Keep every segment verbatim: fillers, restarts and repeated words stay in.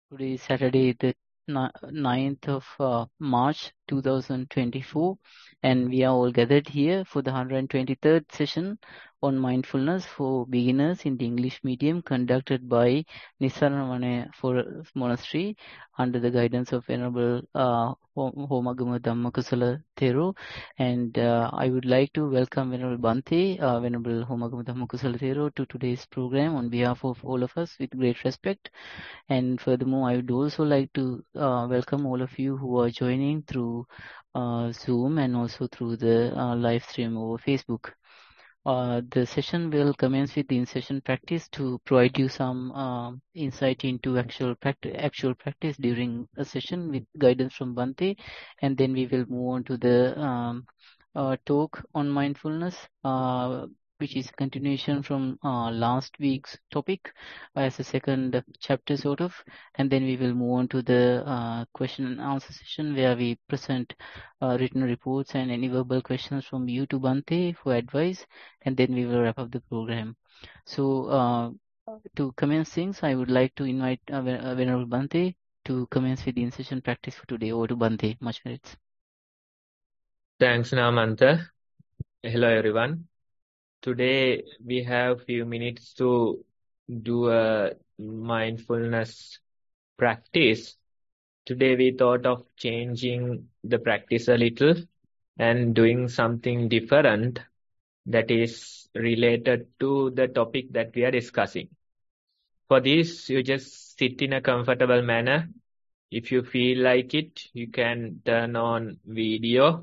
Today is Saturday, the ni- ninth of uh, March two thousand twenty-four, and we are all gathered here for the one hundred twenty-third session on mindfulness for beginners in the English medium conducted by Nisarnavane for Monastery under the guidance of Venerable uh, Ho- Homagama Dhammakusala Thero. And uh, I would like to welcome Venerable Bhante, uh, Venerable Homagama Dhammakusala Thero, to today's program on behalf of all of us with great respect. And furthermore, I would also like to uh, welcome all of you who are joining through uh, Zoom and also through the uh, live stream over Facebook. Uh, the session will commence with the in-session practice to provide you some um insight into actual practice, actual practice during a session with guidance from Bhante, and then we will move on to the um, uh, talk on mindfulness, uh, which is a continuation from uh, last week's topic as a second chapter sort of, and then we will move on to the uh, question and answer session where we present uh, written reports and any verbal questions from you to Bhante for advice, and then we will wrap up the program. So uh, to commence things, I would like to invite uh, Ven- uh, Venerable Bhante to commence with the in-session practice for today. Over to Bhante. Much merits. Thanks, Namanta. Hello, everyone. Today we have few minutes to do a mindfulness practice. Today we thought of changing the practice a little and doing something different that is related to the topic that we are discussing. For this, you just sit in a comfortable manner. If you feel like it, you can turn on video.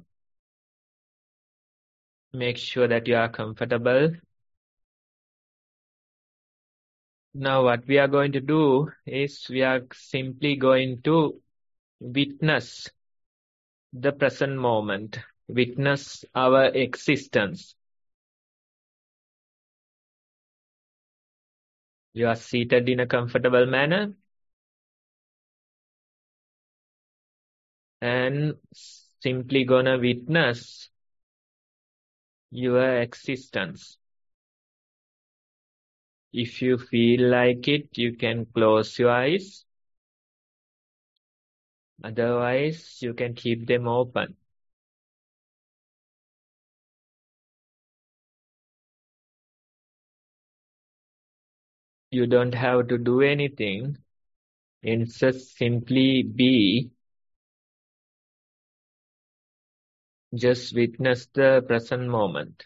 Make sure that you are comfortable. Now what we are going to do is we are simply going to witness the present moment, witness our existence. You are seated in a comfortable manner and simply gonna witness your existence. If you feel like it, you can close your eyes. Otherwise, you can keep them open. You don't have to do anything. It's just simply be. Just witness the present moment.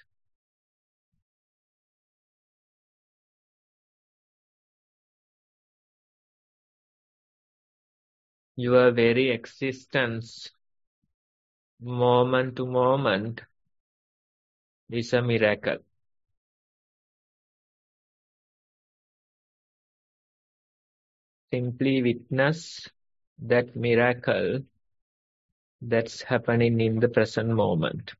Your very existence, moment to moment, is a miracle. Simply witness that miracle that's happening in the present moment.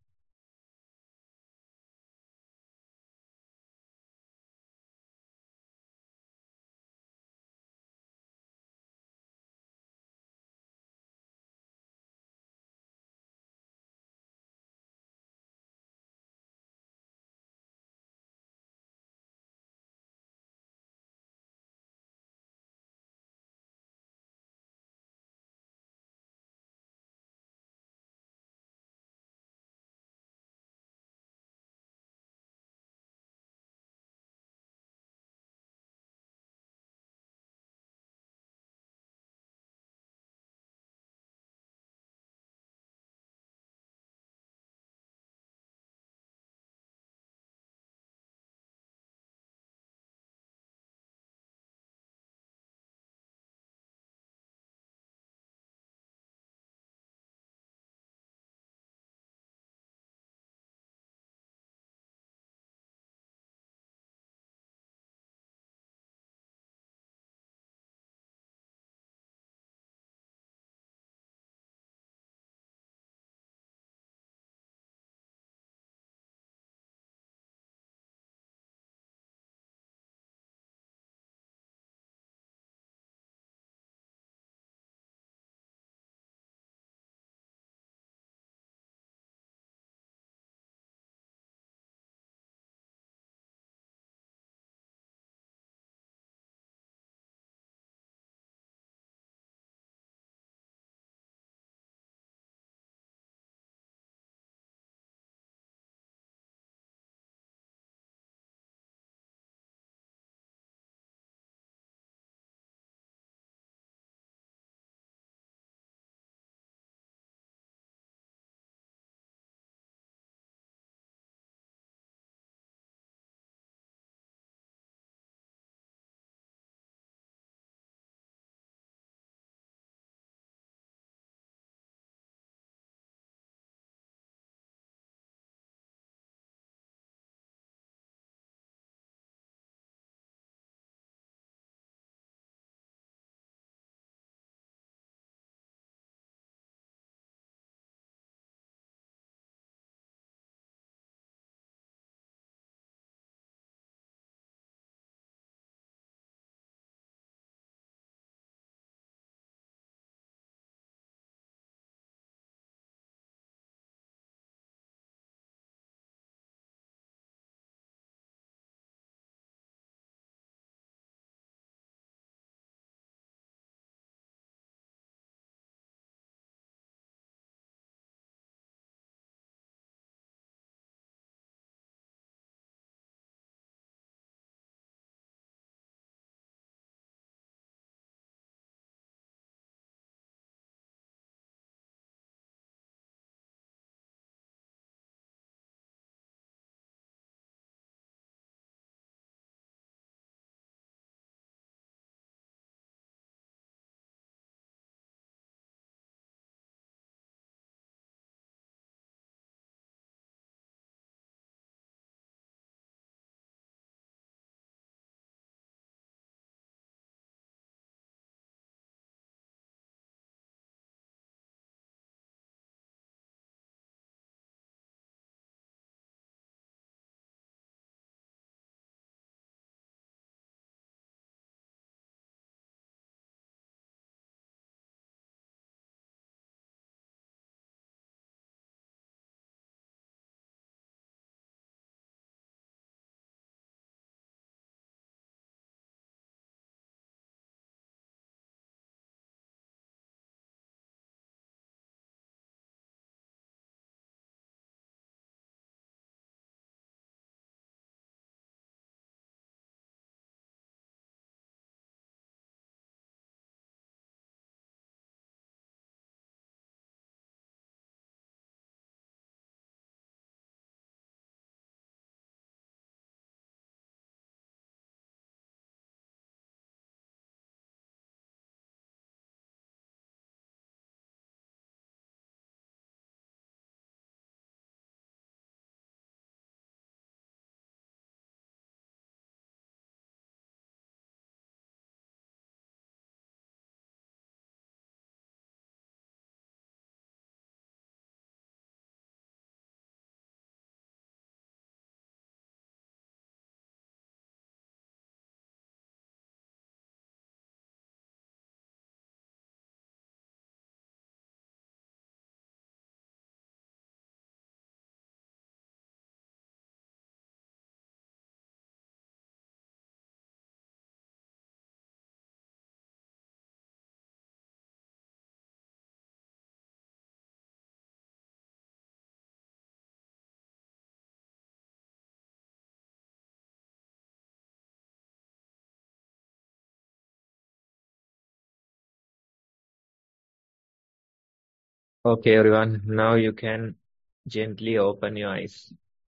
Okay, everyone. Now you can gently open your eyes.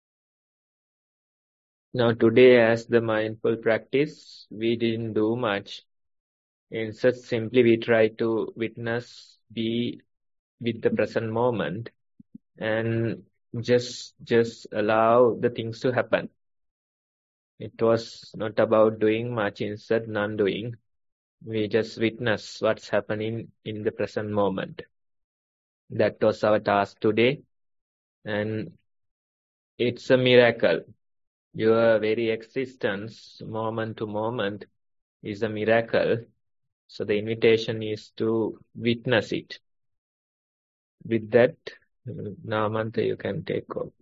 Now, today, as the mindful practice, we didn't do much. Instead, simply we try to witness, be with the present moment, and just just allow the things to happen. It was not about doing much, instead non-doing. We just witness what's happening in the present moment. That was our task today, and it's a miracle. Your very existence, moment to moment, is a miracle. So the invitation is to witness it. With that, now Mantha, you can take over.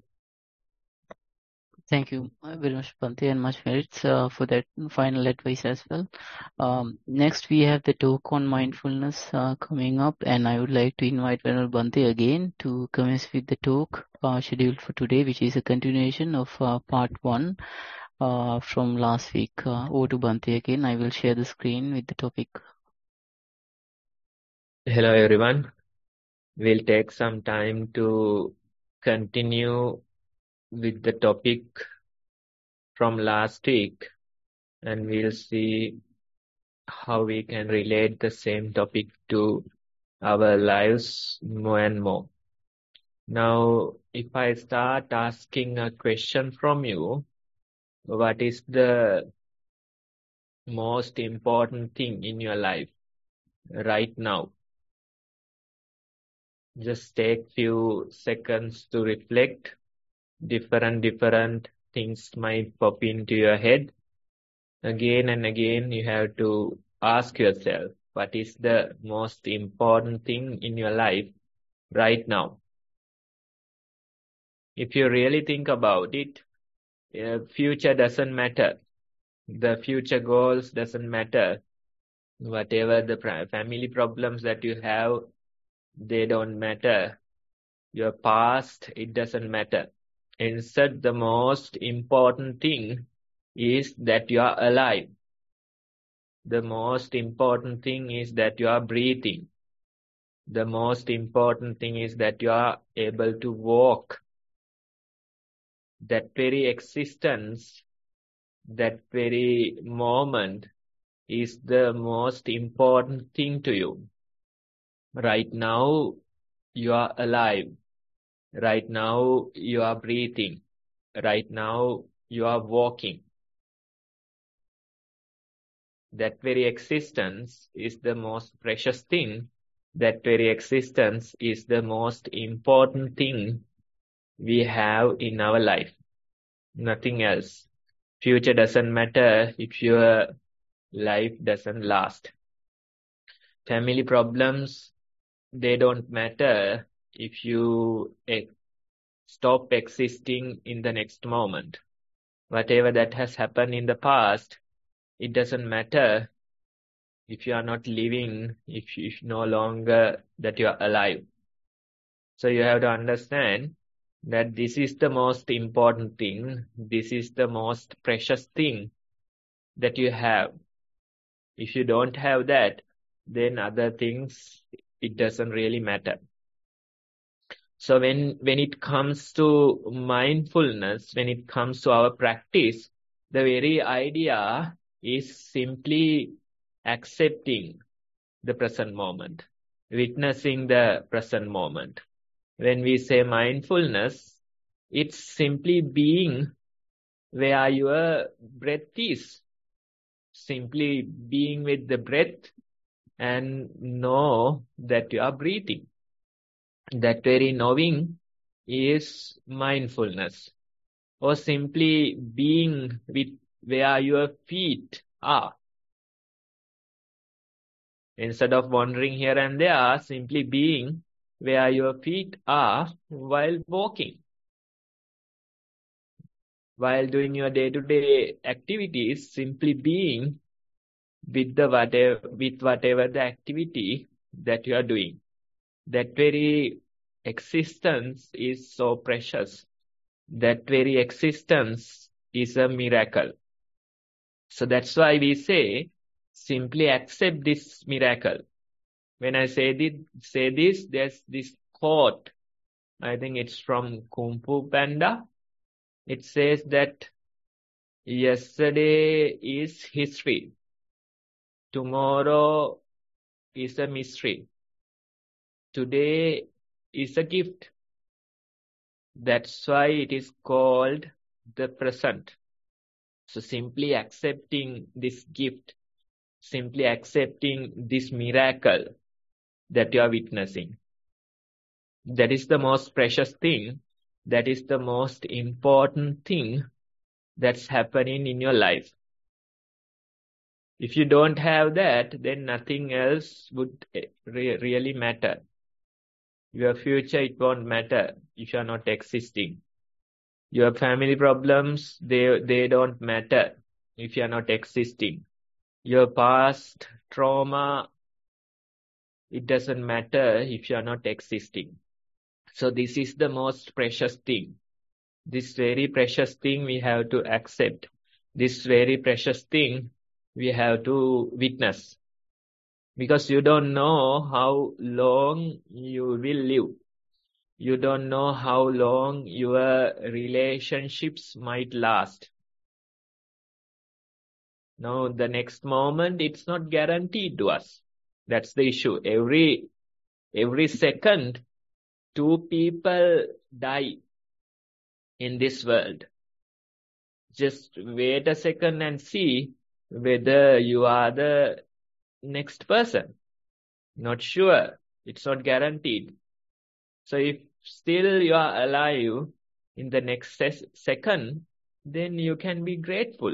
Thank you very much, Bhante, and much merits uh, for that final advice as well. Um, next, we have the talk on mindfulness uh, coming up, and I would like to invite Venerable Bhante again to commence with the talk uh, scheduled for today, which is a continuation of uh, part one uh, from last week. Uh, over to Bhante again. I will share the screen with the topic. Hello, everyone. We'll take some time to continue with the topic from last week, and we'll see how we can relate the same topic to our lives more and more. Now, if I start asking a question from you, what is the most important thing in your life right now? Just take few seconds to reflect. Different, different things might pop into your head. Again and again, you have to ask yourself, what is the most important thing in your life right now? If you really think about it, uh, future doesn't matter. The future goals doesn't matter. Whatever the family problems that you have, they don't matter. Your past, it doesn't matter. Instead, the most important thing is that you are alive. The most important thing is that you are breathing. The most important thing is that you are able to walk. That very existence, that very moment is the most important thing to you. Right now, you are alive. Right now, you are breathing. Right now, you are walking. That very existence is the most precious thing. That very existence is the most important thing we have in our life. Nothing else. Future doesn't matter if your life doesn't last. Family problems, they don't matter if you ex- stop existing in the next moment. Whatever that has happened in the past, it doesn't matter if you are not living, if you if no longer that you are alive. So you have to understand that this is the most important thing. This is the most precious thing that you have. If you don't have that, then other things, it doesn't really matter. So when, when it comes to mindfulness, when it comes to our practice, the very idea is simply accepting the present moment, witnessing the present moment. When we say mindfulness, it's simply being where your breath is. Simply being with the breath and know that you are breathing. That very knowing is mindfulness. Or simply being with where your feet are. Instead of wandering here and there, simply being where your feet are while walking. While doing your day-to-day activities, simply being with the whatever, with whatever the activity that you are doing. That very existence is so precious. That very existence is a miracle. So that's why we say, simply accept this miracle. When I say this, say this, there's this quote. I think it's from Kung Fu Panda. It says that yesterday is history. Tomorrow is a mystery. Today is a gift. That's why it is called the present. So simply accepting this gift, simply accepting this miracle that you are witnessing, that is the most precious thing. That is the most important thing that's happening in your life. If you don't have that, then nothing else would re- really matter. Your future, it won't matter if you are not existing. Your family problems, they, they don't matter if you are not existing. Your past trauma, it doesn't matter if you are not existing. So this is the most precious thing. This very precious thing we have to accept. This very precious thing we have to witness. Because you don't know how long you will live. You don't know how long your relationships might last. No, the next moment, it's not guaranteed to us. That's the issue. Every, every second, two people die in this world. Just wait a second and see whether you are the next person. Not sure. It's not guaranteed. So if still you are alive in the next se- second, then you can be grateful.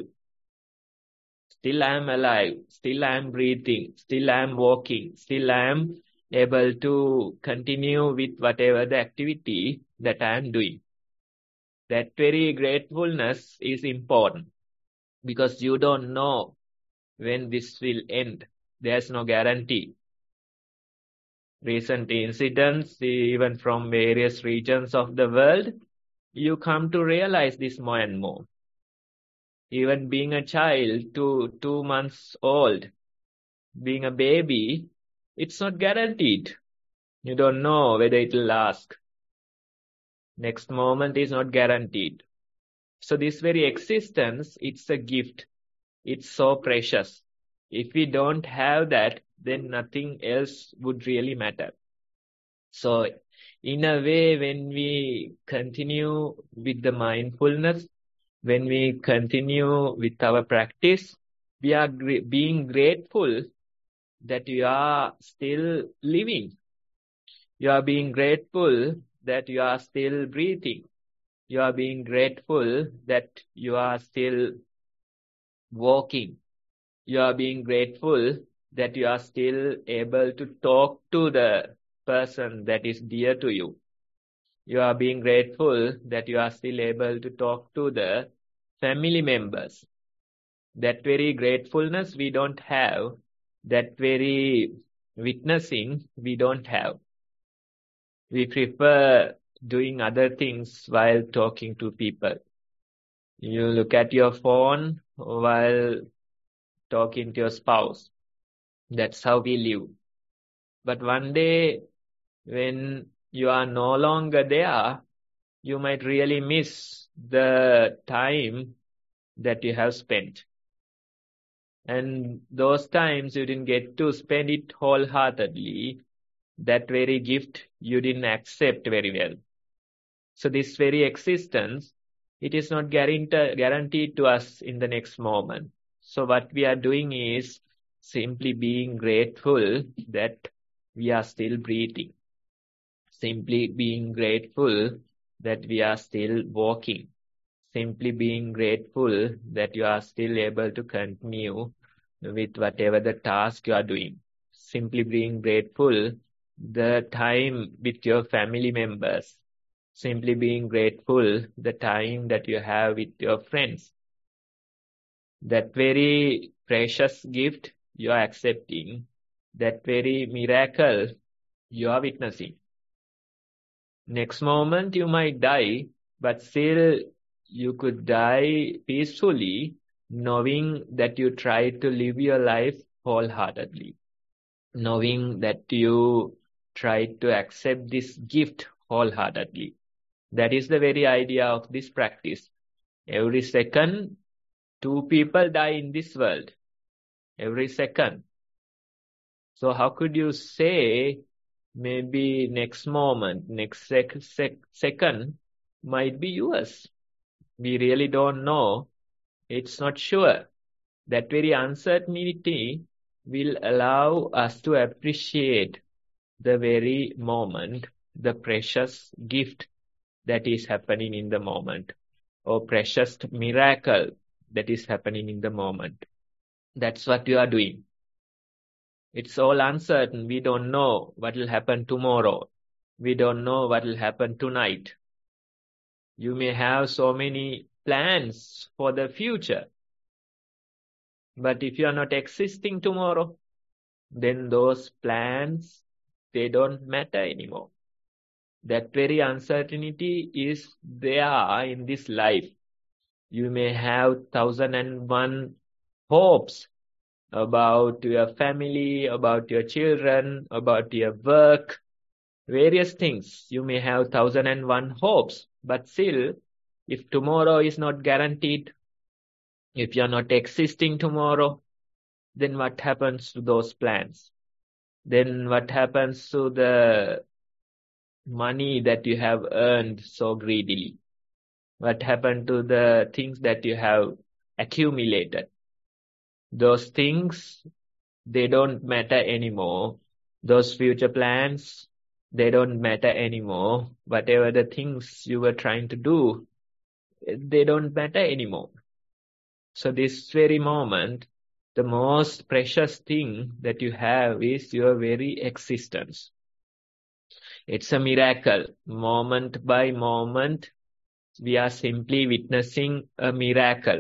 Still I am alive. Still I am breathing. Still I am walking. Still I am able to continue with whatever the activity that I am doing. That very gratefulness is important because you don't know when this will end. There's no guarantee. Recent incidents, even from various regions of the world, you come to realize this more and more. Even being a child, two, two months old, being a baby, it's not guaranteed. You don't know whether it will last. Next moment is not guaranteed. So this very existence, it's a gift. It's so precious. If we don't have that, then nothing else would really matter. So in a way, when we continue with the mindfulness, when we continue with our practice, we are gra- being grateful that you are still living. You are being grateful that you are still breathing. You are being grateful that you are still walking. You are being grateful that you are still able to talk to the person that is dear to you. You are being grateful that you are still able to talk to the family members. That very gratefulness we don't have. That very witnessing we don't have. We prefer doing other things while talking to people. You look at your phone while talking to your spouse. That's how we live. But one day, when you are no longer there, you might really miss the time that you have spent. And those times you didn't get to spend it wholeheartedly. That very gift you didn't accept very well. So this very existence, it is not guaranteed, guaranteed to us in the next moment. So what we are doing is simply being grateful that we are still breathing. Simply being grateful that we are still walking. Simply being grateful that you are still able to continue with whatever the task you are doing. Simply being grateful the time with your family members. Simply being grateful the time that you have with your friends. That very precious gift you are accepting, that very miracle you are witnessing. Next moment you might die, but still you could die peacefully, knowing that you tried to live your life wholeheartedly. Knowing that you try to accept this gift wholeheartedly. That is the very idea of this practice. Every second, two people die in this world. Every second. So how could you say maybe next moment, next sec sec second might be yours? We really don't know. It's not sure. That very uncertainty will allow us to appreciate the very moment, the precious gift that is happening in the moment, or precious miracle that is happening in the moment. That's what you are doing. It's all uncertain. We don't know what will happen tomorrow. We don't know what will happen tonight. You may have so many plans for the future. But if you are not existing tomorrow, then those plans, they don't matter anymore. That very uncertainty is there in this life. You may have thousand and one hopes about your family, about your children, about your work, various things. You may have thousand and one hopes, but still, if tomorrow is not guaranteed, if you're not existing tomorrow, then what happens to those plans? Then what happens to the money that you have earned so greedily? What happened to the things that you have accumulated? Those things, they don't matter anymore. Those future plans, they don't matter anymore. Whatever the things you were trying to do, they don't matter anymore. So this very moment, the most precious thing that you have is your very existence. It's a miracle. Moment by moment, we are simply witnessing a miracle.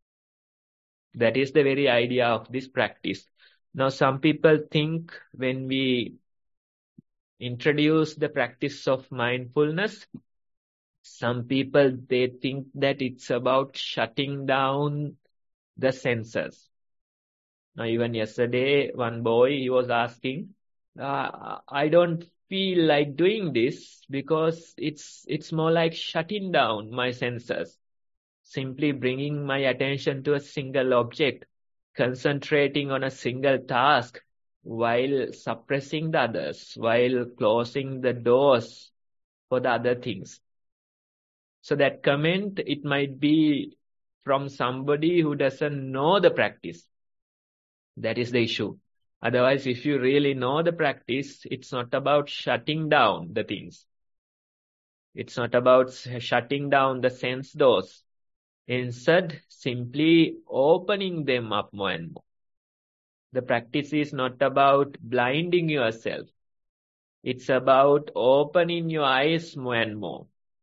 That is the very idea of this practice. Now, some people think when we introduce the practice of mindfulness, some people, they think that it's about shutting down the senses. Now, even yesterday, one boy, he was asking, uh, I don't feel like doing this because it's it's more like shutting down my senses. Simply bringing my attention to a single object, concentrating on a single task while suppressing the others, while closing the doors for the other things. So that comment, it might be from somebody who doesn't know the practice. That is the issue. Otherwise, if you really know the practice, it's not about shutting down the things. It's not about shutting down the sense doors. Instead, simply opening them up more and more. The practice is not about blinding yourself. It's about opening your eyes more and more.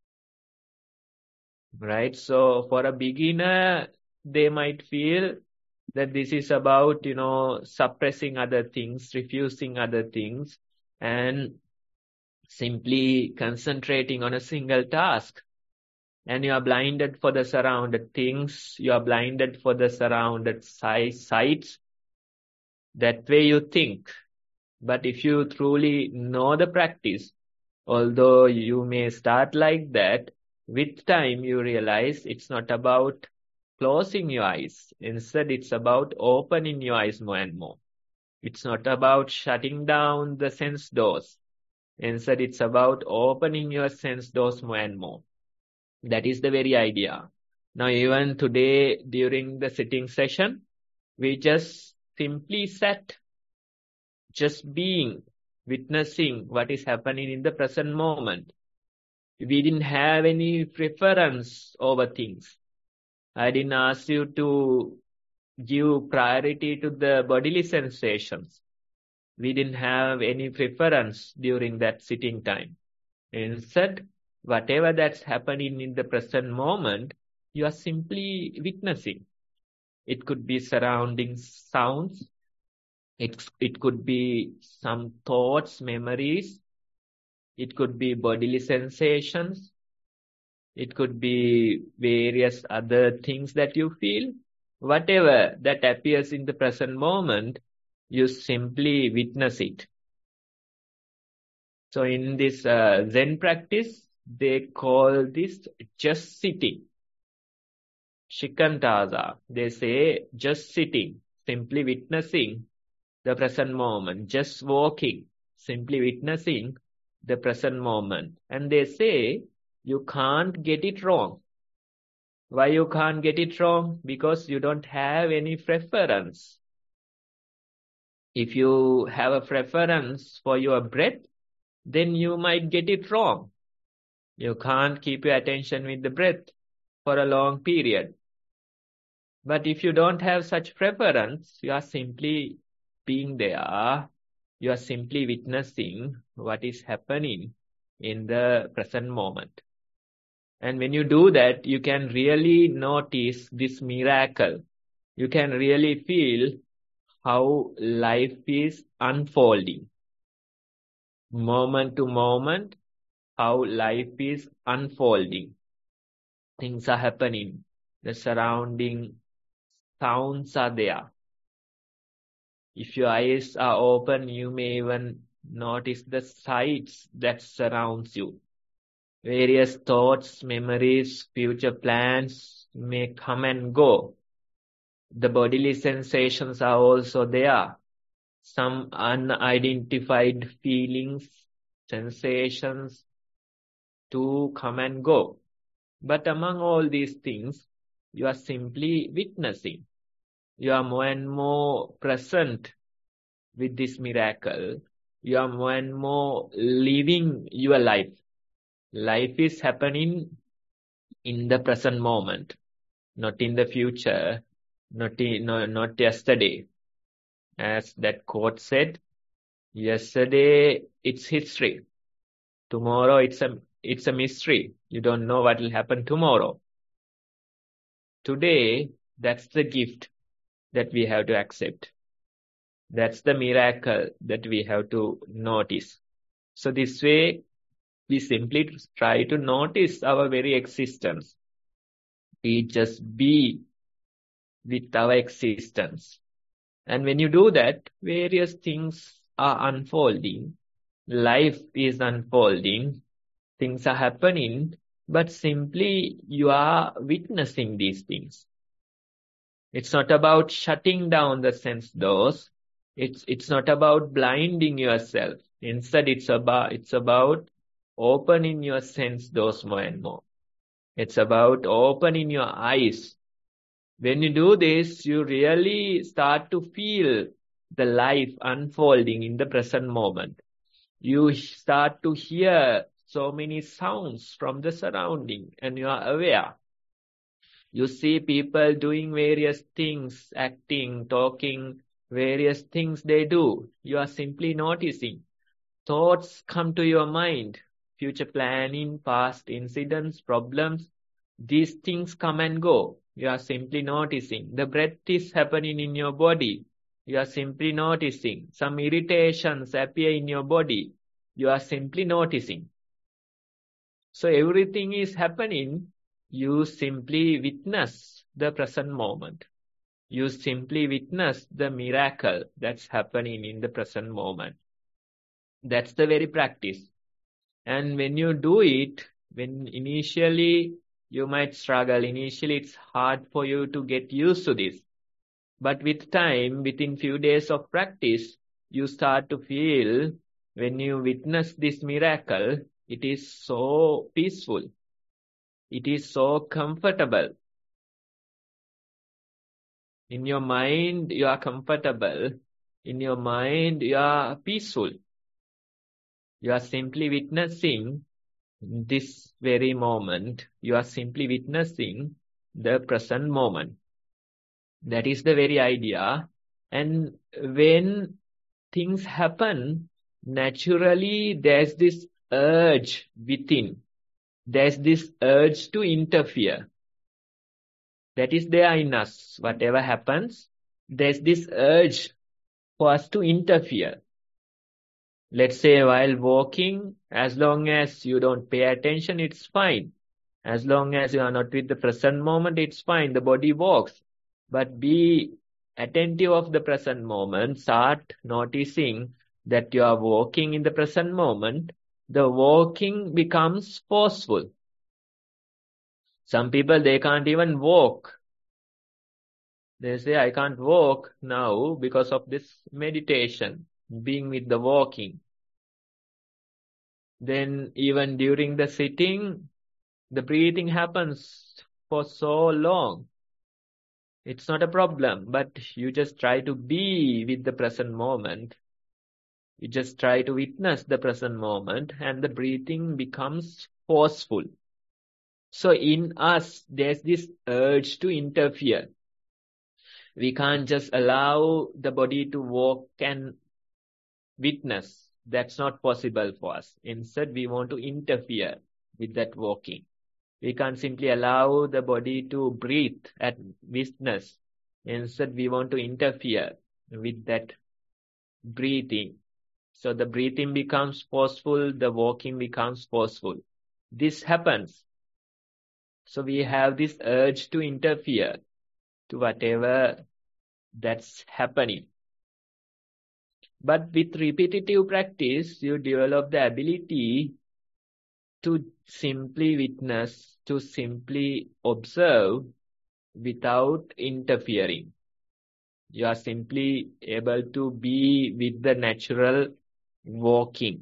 Right? So for a beginner, they might feel that this is about, you know, suppressing other things, refusing other things, and simply concentrating on a single task. And you are blinded for the surrounded things, you are blinded for the surrounded sights. That way you think. But if you truly know the practice, although you may start like that, with time you realize it's not about closing your eyes. Instead, it's about opening your eyes more and more. It's not about shutting down the sense doors. Instead, it's about opening your sense doors more and more. That is the very idea. Now, even today, during the sitting session, we just simply sat, just being, witnessing what is happening in the present moment. We didn't have any preference over things. I didn't ask you to give priority to the bodily sensations. We didn't have any preference during that sitting time. Instead, whatever that's happening in the present moment, you are simply witnessing. It could be surrounding sounds. It, it could be some thoughts, memories. It could be bodily sensations. It could be various other things that you feel. Whatever that appears in the present moment, you simply witness it. So in this uh, Zen practice, they call this just sitting. Shikantaza, they say just sitting, simply witnessing the present moment, just walking, simply witnessing the present moment. And they say you can't get it wrong. Why you can't get it wrong? Because you don't have any preference. If you have a preference for your breath, then you might get it wrong. You can't keep your attention with the breath for a long period. But if you don't have such preference, you are simply being there. You are simply witnessing what is happening in the present moment. And when you do that, you can really notice this miracle. You can really feel how life is unfolding. Moment to moment, how life is unfolding. Things are happening. The surrounding sounds are there. If your eyes are open, you may even notice the sights that surrounds you. Various thoughts, memories, future plans may come and go. The bodily sensations are also there. Some unidentified feelings, sensations to come and go. But among all these things, you are simply witnessing. You are more and more present with this miracle. You are more and more living your life. Life is happening in the present moment, not in the future, not in, no, not yesterday. As that quote said, yesterday it's history. Tomorrow it's a it's a mystery. You don't know what will happen tomorrow. Today, that's the gift that we have to accept. That's the miracle that we have to notice. So this way, we simply try to notice our very existence. We just be with our existence. And when you do that, various things are unfolding. Life is unfolding. Things are happening, but simply you are witnessing these things. It's not about shutting down the sense doors. It's, it's not about blinding yourself. Instead, it's about, it's about opening your sense doors more and more. It's about opening your eyes. When you do this, you really start to feel the life unfolding in the present moment. You start to hear so many sounds from the surrounding and you are aware. You see people doing various things, acting, talking, various things they do. You are simply noticing. Thoughts come to your mind, future planning, past incidents, problems. These things come and go. You are simply noticing. The breath is happening in your body. You are simply noticing. Some irritations appear in your body. You are simply noticing. So everything is happening. You simply witness the present moment. You simply witness the miracle that's happening in the present moment. That's the very practice. And when you do it, when initially you might struggle, initially it's hard for you to get used to this. But with time, within few days of practice, you start to feel when you witness this miracle, it is so peaceful. It is so comfortable. In your mind, you are comfortable. In your mind, you are peaceful. You are simply witnessing this very moment. You are simply witnessing the present moment. That is the very idea. And when things happen, naturally there's this urge within. There's this urge to interfere. That is there in us. Whatever happens, there's this urge for us to interfere. Let's say while walking, as long as you don't pay attention, it's fine. As long as you are not with the present moment, it's fine. The body walks. But be attentive of the present moment. Start noticing that you are walking in the present moment. the walking becomes forceful. Some people, they can't even walk. They say, I can't walk now because of this meditation, being with the walking. Then even during the sitting, the breathing happens for so long. It's not a problem, but you just try to be with the present moment. You just try to witness the present moment, and the breathing becomes forceful. So in us, there's this urge to interfere. We can't just allow the body to walk and witness. That's not possible for us. Instead, we want to interfere with that walking. We can't simply allow the body to breathe and witness. Instead, we want to interfere with that breathing. So the breathing becomes forceful, the walking becomes forceful. This happens. So we have this urge to interfere to whatever that's happening. But with repetitive practice, you develop the ability to simply witness, to simply observe without interfering. You are simply able to be with the natural walking.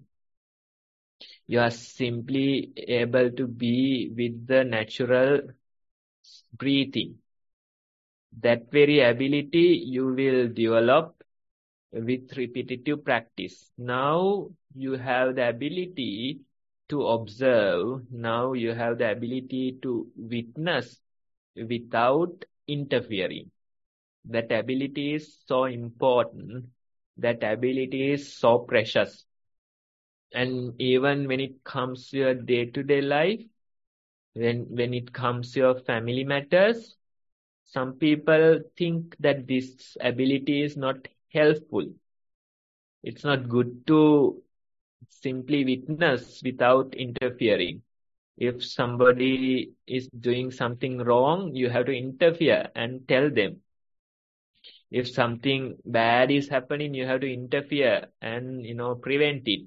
You are simply able to be with the natural breathing. That very ability you will develop with repetitive practice. Now you have the ability to observe. Now you have the ability to witness without interfering. That ability is so important. That ability is so precious. And even when it comes to your day-to-day life, when, when it comes to your family matters, some people think that this ability is not helpful. It's not good to simply witness without interfering. If somebody is doing something wrong, you have to interfere and tell them. If something bad is happening, you have to interfere and, you know, prevent it.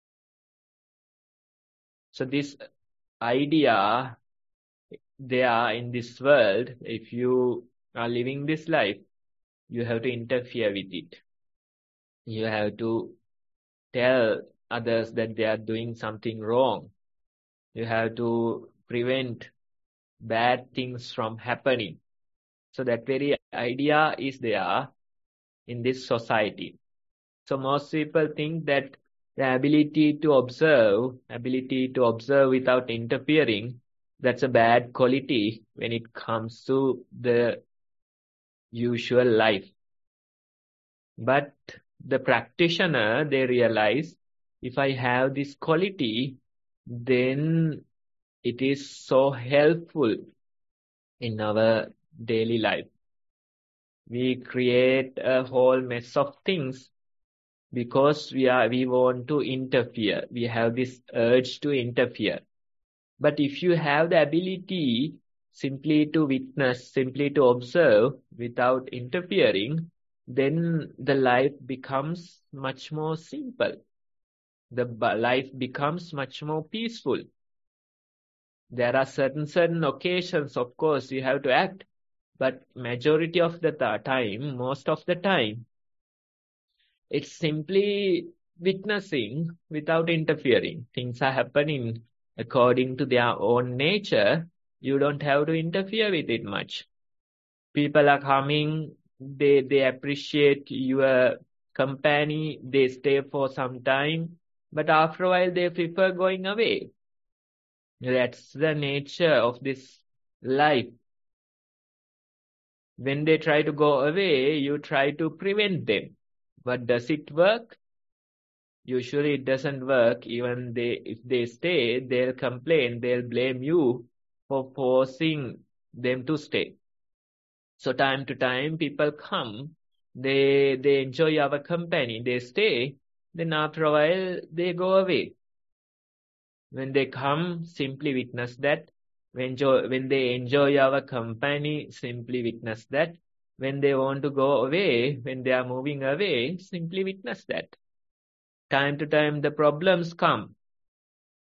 So this idea there in this world, if you are living this life, you have to interfere with it. You have to tell others that they are doing something wrong. You have to prevent bad things from happening. So that very idea is there in this society. So most people think that the ability to observe, ability to observe without interfering, that's a bad quality when it comes to the usual life. But the practitioner, they realize, if I have this quality, then it is so helpful in our daily life. We create a whole mess of things because we are we want to interfere. We have this urge to interfere. But if you have the ability simply to witness, simply to observe without interfering, then the life becomes much more simple. The life becomes much more peaceful. There are certain certain occasions, of course, you have to act, but majority of the time, most of the time, it's simply witnessing without interfering. Things are happening according to their own nature. You don't have to interfere with it much. People are coming, they they appreciate your company, they stay for some time, but after a while they prefer going away. That's the nature of this life. When they try to go away, you try to prevent them. But does it work? Usually it doesn't work. Even they, if they stay, they'll complain, they'll blame you for forcing them to stay. So time to time, people come, they they enjoy our company, they stay, then after a while, they go away. When they come, simply witness that. When, enjoy, when they enjoy our company, simply witness that. When they want to go away, when they are moving away, simply witness that. Time to time, the problems come.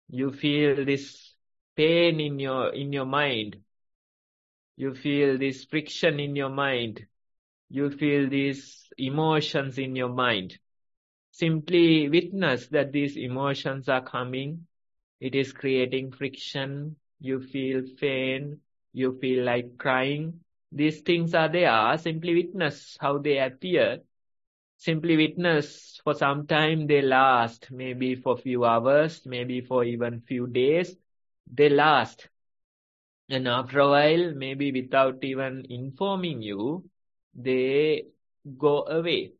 You feel this pain in your, in your mind. You feel this friction in your mind. You feel these emotions in your mind. Simply witness that these emotions are coming. It is creating friction. You feel pain. You feel like crying. These things are there. Simply witness how they appear. Simply witness for some time they last. Maybe for few hours, maybe for even few days. They last. And after a while, maybe without even informing you, they go away.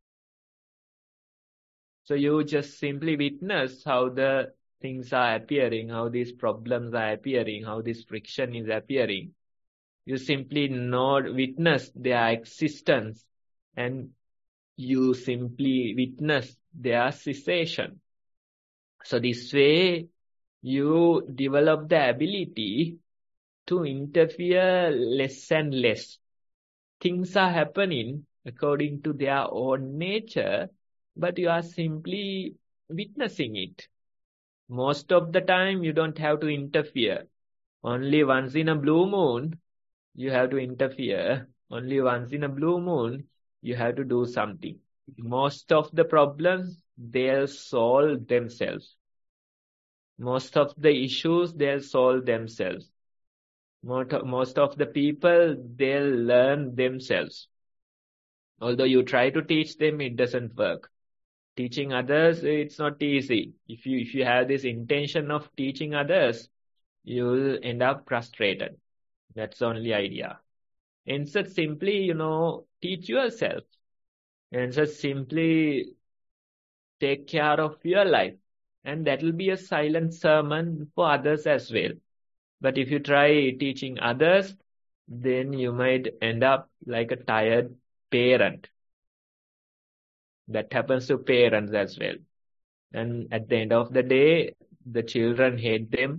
So you just simply witness how the things are appearing, how these problems are appearing, how this friction is appearing. You simply know, witness their existence, and you simply witness their cessation. So this way, you develop the ability to interfere less and less. Things are happening according to their own nature, but you are simply witnessing it. Most of the time, you don't have to interfere. Only once in a blue moon, you have to interfere. Only once in a blue moon, you have to do something. Most of the problems, they'll solve themselves. Most of the issues, they'll solve themselves. Most of the people, they'll learn themselves. Although you try to teach them, it doesn't work. Teaching others, it's not easy. If you, if you have this intention of teaching others, you'll end up frustrated. That's the only idea. Instead, simply, you know, teach yourself. Instead, simply take care of your life. And that will be a silent sermon for others as well. But if you try teaching others, then you might end up like a tired parent. That happens to parents as well. And at the end of the day, the children hate them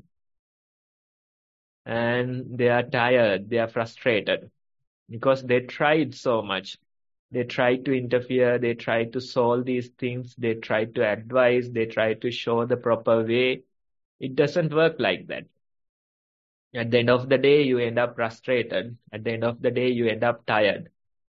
and they are tired, they are frustrated because they tried so much. They tried to interfere, they tried to solve these things, they tried to advise, they tried to show the proper way. It doesn't work like that. At the end of the day, you end up frustrated. At the end of the day, you end up tired.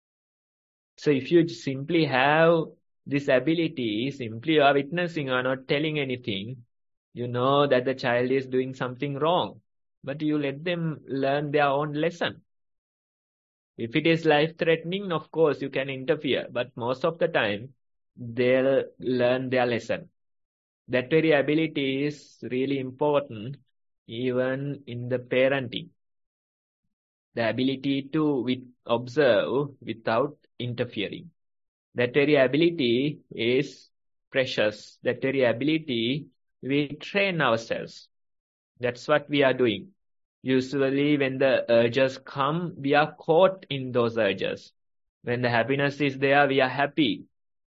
So if you simply have this ability, simply you are witnessing or not telling anything, you know that the child is doing something wrong, but you let them learn their own lesson. If it is life-threatening, of course, you can interfere, but most of the time, they'll learn their lesson. That very ability is really important, even in the parenting. The ability to with, observe without interfering. That very ability is precious. That very ability, we train ourselves. That's what we are doing. Usually when the urges come, we are caught in those urges. When the happiness is there, we are happy.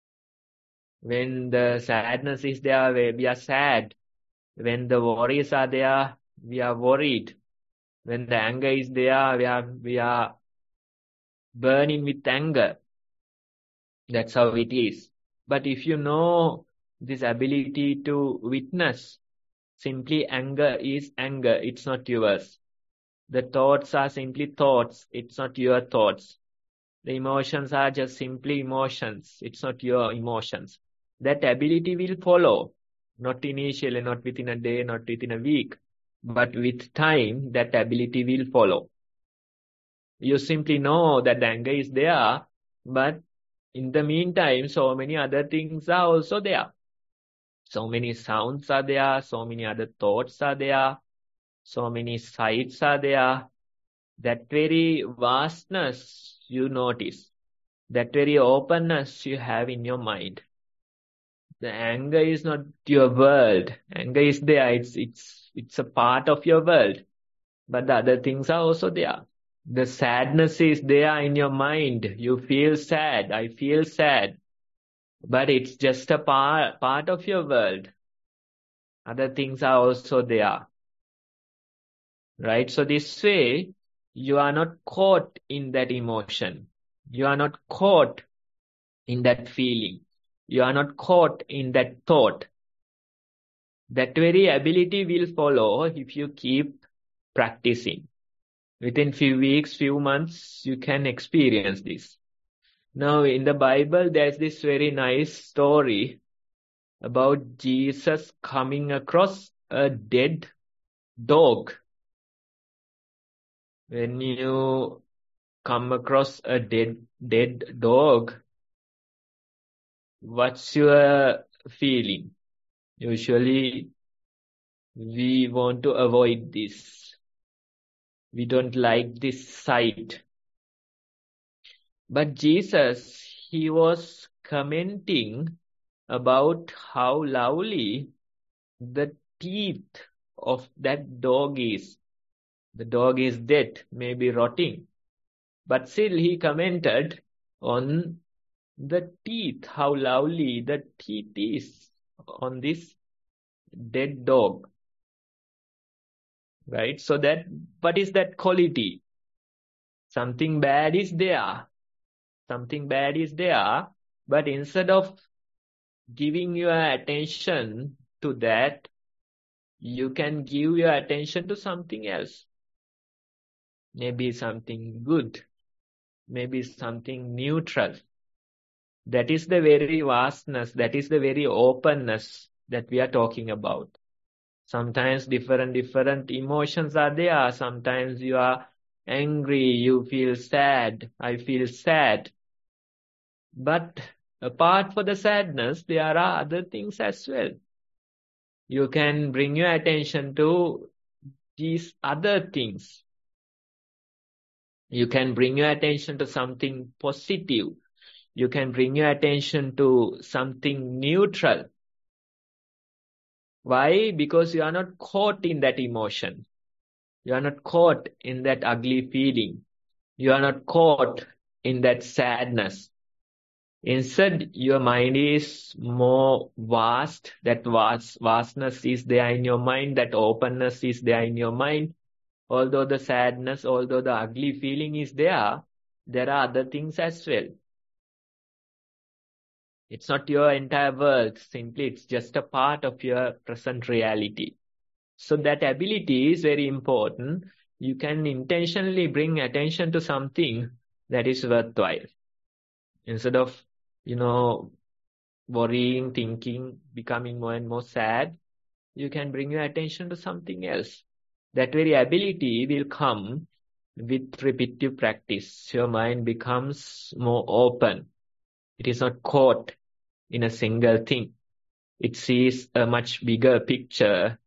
When the sadness is there, we are sad. When the worries are there, we are worried. When the anger is there, we are, we are burning with anger. That's how it is. But if you know this ability to witness, simply anger is anger, it's not yours. The thoughts are simply thoughts, it's not your thoughts. The emotions are just simply emotions, it's not your emotions. That ability will follow, not initially, not within a day, not within a week, but with time, that ability will follow. You simply know that the anger is there, but in the meantime, so many other things are also there. So many sounds are there, so many other thoughts are there, so many sights are there. That very vastness you notice, that very openness you have in your mind. The anger is not your world. Anger is there, it's, it's, it's a part of your world, but the other things are also there. The sadness is there in your mind. You feel sad. I feel sad. But it's just a part, part of your world. Other things are also there. Right? So this way, you are not caught in that emotion. You are not caught in that feeling. You are not caught in that thought. That very ability will follow if you keep practicing. Within few weeks, few months, you can experience this. Now, in the Bible, there's this very nice story about Jesus coming across a dead dog. When you come across a dead dead dog, what's your feeling? Usually, we want to avoid this. We don't like this sight. But Jesus, he was commenting about how lovely the teeth of that dog is. The dog is dead, maybe rotting. But still he commented on the teeth, how lovely the teeth is on this dead dog. Right? So that, what is that quality? Something bad is there. Something bad is there. But instead of giving your attention to that, you can give your attention to something else. Maybe something good. Maybe something neutral. That is the very vastness, that is the very openness that we are talking about. Sometimes different, different emotions are there. Sometimes you are angry, you feel sad, I feel sad. But apart from the sadness, there are other things as well. You can bring your attention to these other things. You can bring your attention to something positive. You can bring your attention to something neutral. Why? Because you are not caught in that emotion. You are not caught in that ugly feeling. You are not caught in that sadness. Instead, your mind is more vast. That vast, vastness is there in your mind. That openness is there in your mind. Although the sadness, although the ugly feeling is there, there are other things as well. It's not your entire world. Simply, it's just a part of your present reality. So that ability is very important. You can intentionally bring attention to something that is worthwhile. Instead of, you know, worrying, thinking, becoming more and more sad, you can bring your attention to something else. That very ability will come with repetitive practice. Your mind becomes more open. It is not caught in a single thing. It sees a much bigger picture.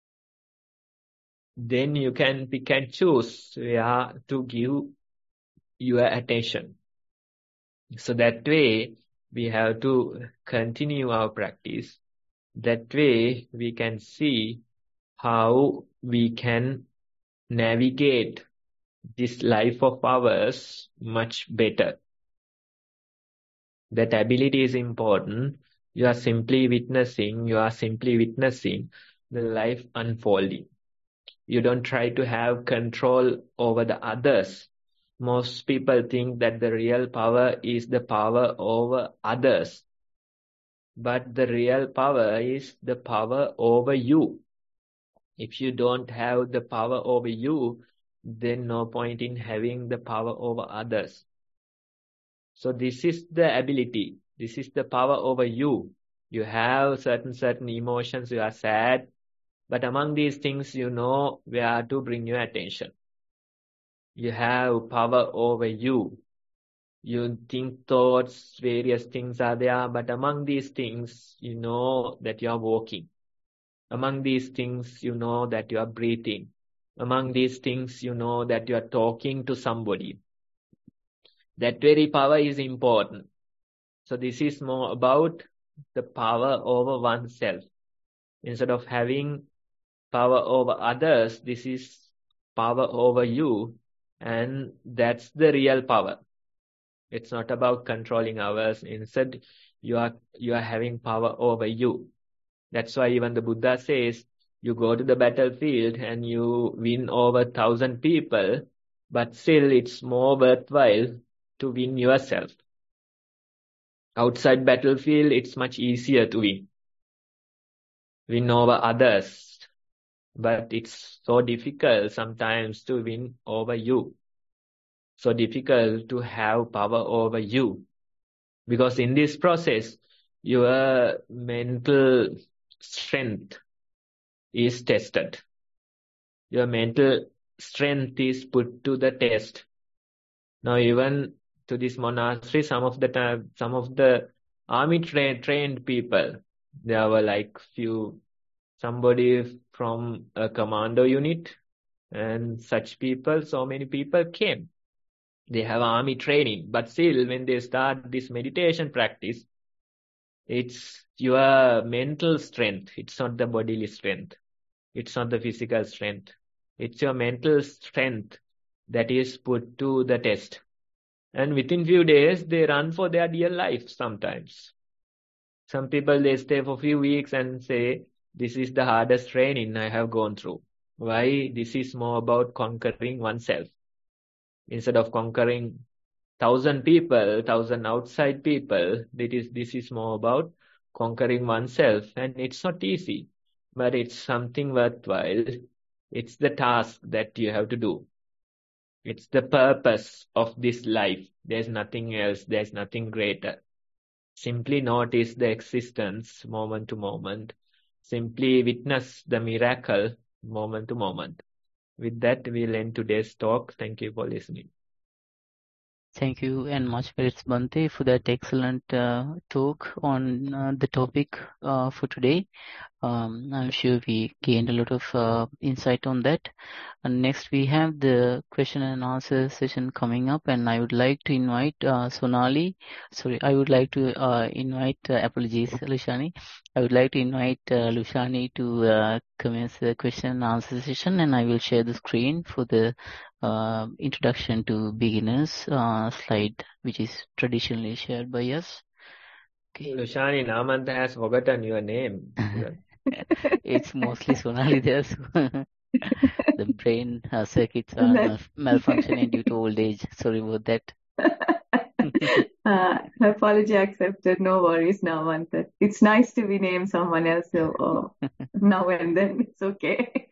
Then you can pick and choose where to give your attention. So that way, we have to continue our practice. That way, we can see how we can navigate this life of ours much better. That ability is important. You are simply witnessing, you are simply witnessing the life unfolding. You don't try to have control over the others. Most people think that the real power is the power over others. But the real power is the power over you. If you don't have the power over you, then no point in having the power over others. So this is the ability. This is the power over you. You have certain, certain emotions. You are sad. But among these things, you know where to bring your attention. You have power over you. You think thoughts, various things are there. But among these things, you know that you are walking. Among these things, you know that you are breathing. Among these things, you know that you are talking to somebody. That very power is important. So this is more about the power over oneself. Instead of having power over others, this is power over you. And that's the real power. It's not about controlling others. Instead, you are, you are having power over you. That's why even the Buddha says, you go to the battlefield and you win over a thousand people, but still it's more worthwhile to win yourself. Outside battlefield, it's much easier to win. win over others, but it's so difficult sometimes to win over you. So difficult to have power over you. Because in this process, your mental strength is tested. Your mental strength is put to the test. Now, even to this monastery, some of the time, some of the army tra trained people, there were like few, somebody from a commando unit, and such people, so many people came. They have army training, but still, when they start this meditation practice, it's your mental strength. It's not the bodily strength. It's not the physical strength. It's your mental strength that is put to the test. And within few days, they run for their dear life sometimes. Some people, they stay for a few weeks and say, this is the hardest training I have gone through. Why? This is more about conquering oneself. Instead of conquering thousand people, thousand outside people, it is, this is more about conquering oneself. And it's not easy, but it's something worthwhile. It's the task that you have to do. It's the purpose of this life. There's nothing else. There's nothing greater. Simply notice the existence moment to moment. Simply witness the miracle moment to moment. With that, we'll end today's talk. Thank you for listening. Thank you and much praise, Bhante, for that excellent uh, talk on uh, the topic uh, for today. Um, I'm sure we gained a lot of uh, insight on that. And next we have the question and answer session coming up, and I would like to invite uh, Sonali. Sorry, I would like to uh, invite, uh, apologies, Lushani. I would like to invite uh, Lushani to uh, commence the question and answer session, and I will share the screen for the uh, introduction to beginners uh, slide, which is traditionally shared by us. Okay. Lushani, Namanta has forgotten your name. It's mostly Sonali there, so the brain uh, circuits are mal malfunctioning due to old age. Sorry about that. uh, apology accepted. No worries, Namanta. It's nice to be named someone else, so uh, now and then it's okay.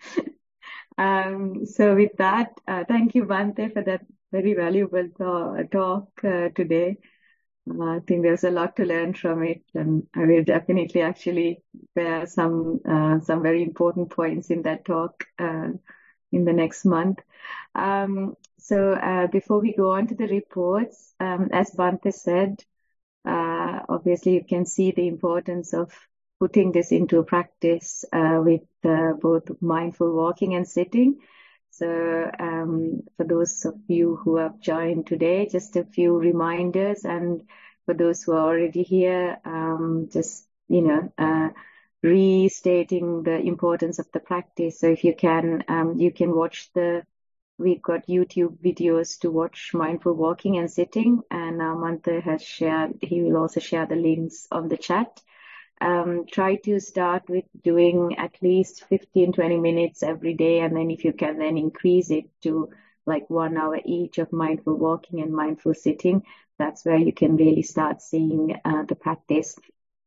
um, so with that, uh, thank you, Bhante, for that very valuable th talk uh, today. Uh, I think there's a lot to learn from it, and I will definitely actually bear some uh, some very important points in that talk uh, in the next month. Um, so uh, before we go on to the reports, um, as Bhante said, uh, obviously you can see the importance of putting this into practice uh, with uh, both mindful walking and sitting. So um, for those of you who have joined today, just a few reminders, and for those who are already here, um, just, you know, uh, restating the importance of the practice. So if you can, um, you can watch the, we've got YouTube videos to watch mindful walking and sitting, and uh, Mantha has shared, he will also share the links on the chat. Um, try to start with doing at least fifteen, twenty minutes every day. And then if you can then increase it to like one hour each of mindful walking and mindful sitting, that's where you can really start seeing uh, the practice.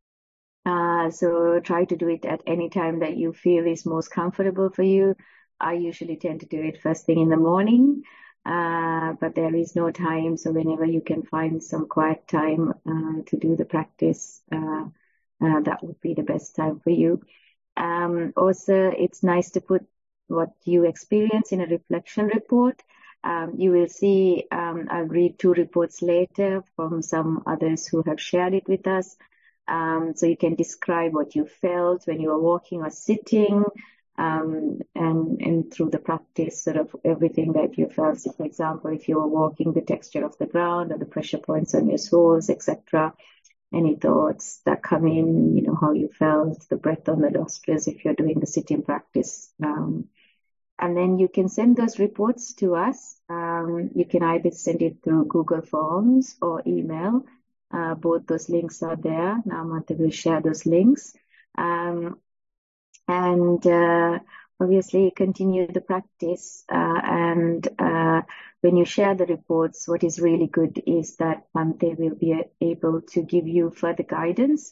Uh, so try to do it at any time that you feel is most comfortable for you. I usually tend to do it first thing in the morning, uh, but there is no time. So whenever you can find some quiet time uh, to do the practice, uh, Uh, that would be the best time for you. Um, also, it's nice to put what you experience in a reflection report. Um, you will see, um, I'll read two reports later from some others who have shared it with us. Um, so you can describe what you felt when you were walking or sitting, um, and, and through the practice, sort of everything that you felt. So for example, if you were walking, the texture of the ground or the pressure points on your soles, et cetera. Any thoughts that come in, you know, how you felt, the breath on the nostrils if you're doing the sitting practice. Um, and then you can send those reports to us. Um, you can either send it through Google Forms or email. Uh, both those links are there. Now Mantha will share those links. Um, and uh, obviously continue the practice. Uh, and uh, when you share the reports, what is really good is that Bhante will be able to give you further guidance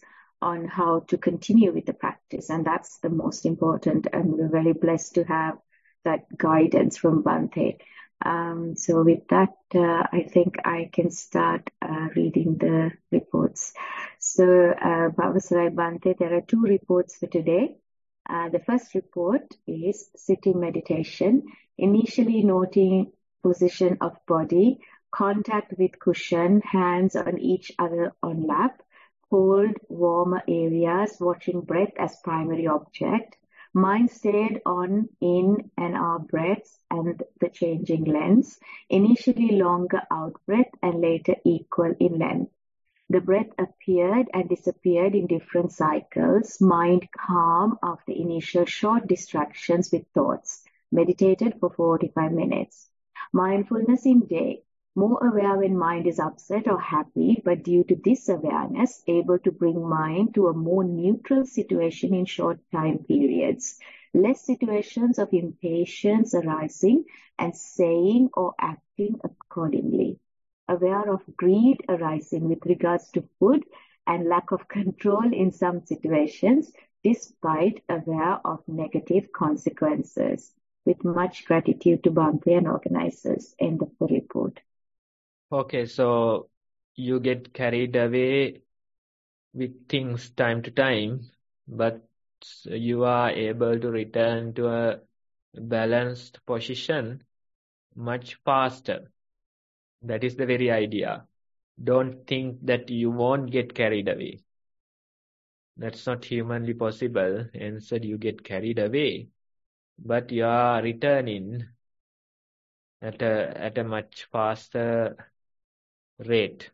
on how to continue with the practice. And that's the most important. And we're very blessed to have that guidance from Bhante. Um, so with that, uh, I think I can start uh, reading the reports. So, uh, Bhavasarai Bhante, there are two reports for today. Uh, the first report is sitting meditation, initially noting position of body, contact with cushion, hands on each other on lap, cold, warmer areas, watching breath as primary object. Mind stayed on in and out breaths and the changing lengths, initially longer out breath and later equal in length. The breath appeared and disappeared in different cycles, mind calm after initial short distractions with thoughts. Meditated for forty-five minutes. Mindfulness in day. More aware when mind is upset or happy, but due to this awareness, able to bring mind to a more neutral situation in short time periods. Less situations of impatience arising and saying or acting accordingly. Aware of greed arising with regards to food and lack of control in some situations, despite aware of negative consequences. With much gratitude to Bhante and organizers. End of the report. Okay, so you get carried away with things time to time, but you are able to return to a balanced position much faster. That is the very idea. Don't think that you won't get carried away. That's not humanly possible. Instead, you get carried away, but you are returning at a at a much faster rate.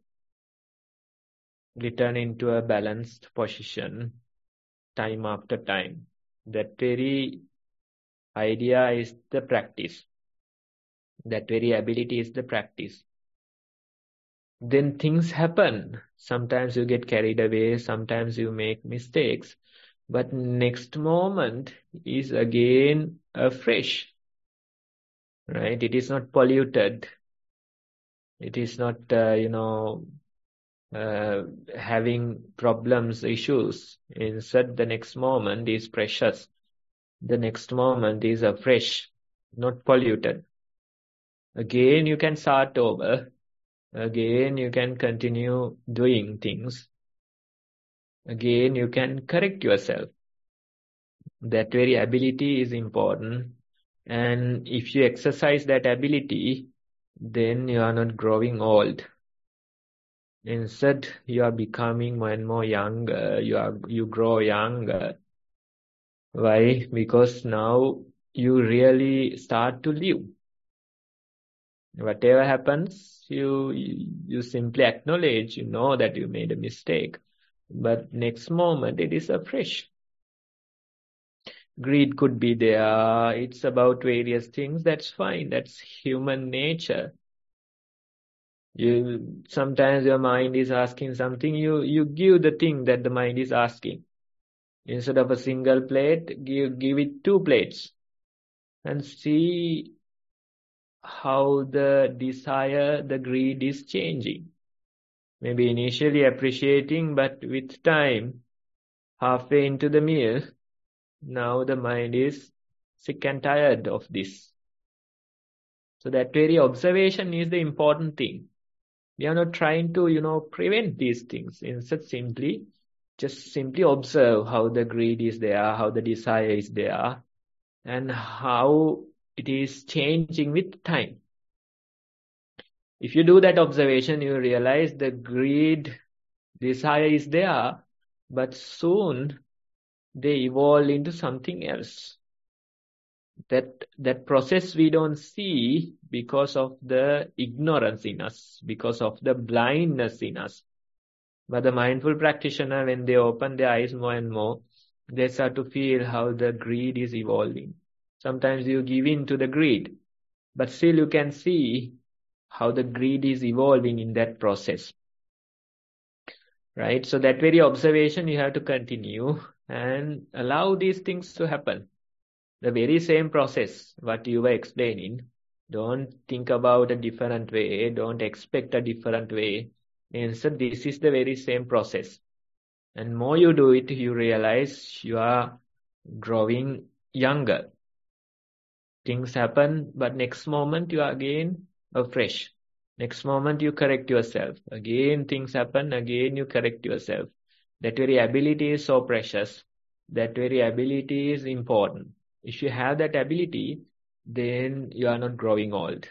Returning to a balanced position time after time. That very idea is the practice. That very ability is the practice. Then things happen. Sometimes you get carried away, sometimes you make mistakes, but next moment is again fresh, right? It is not polluted. It is not, uh, you know, uh, having problems, issues. Instead, the next moment is precious. The next moment is uh, fresh, not polluted. Again, you can start over. Again, you can continue doing things. Again, you can correct yourself. That very ability is important. And if you exercise that ability, then you are not growing old. Instead, you are becoming more and more younger. You are, you grow younger. Why? Because now you really start to live. Whatever happens, you, you simply acknowledge, you know that you made a mistake. But next moment, it is afresh. Greed could be there. It's about various things. That's fine. That's human nature. You sometimes your mind is asking something. You you give the thing that the mind is asking. Instead of a single plate, give give it two plates, and see how the desire, the greed is changing. Maybe initially appreciating, but with time, halfway into the meal, now the mind is sick and tired of this. So that very observation is the important thing. We are not trying to, you know, prevent these things. Instead, simply, just simply observe how the greed is there, how the desire is there, and how it is changing with time. If you do that observation, you realize the greed, desire is there, but soon they evolve into something else. That that process we don't see because of the ignorance in us, because of the blindness in us. But the mindful practitioner, when they open their eyes more and more, they start to feel how the greed is evolving. Sometimes you give in to the greed, but still you can see how the greed is evolving in that process. Right? So that very observation you have to continue and allow these things to happen. The very same process, what you were explaining, don't think about a different way, don't expect a different way. Instead, this is the very same process. And more you do it, you realize you are growing younger. Things happen, but next moment you are again afresh. Next moment you correct yourself. Again things happen, again you correct yourself. That very ability is so precious. That very ability is important. If you have that ability, then you are not growing old.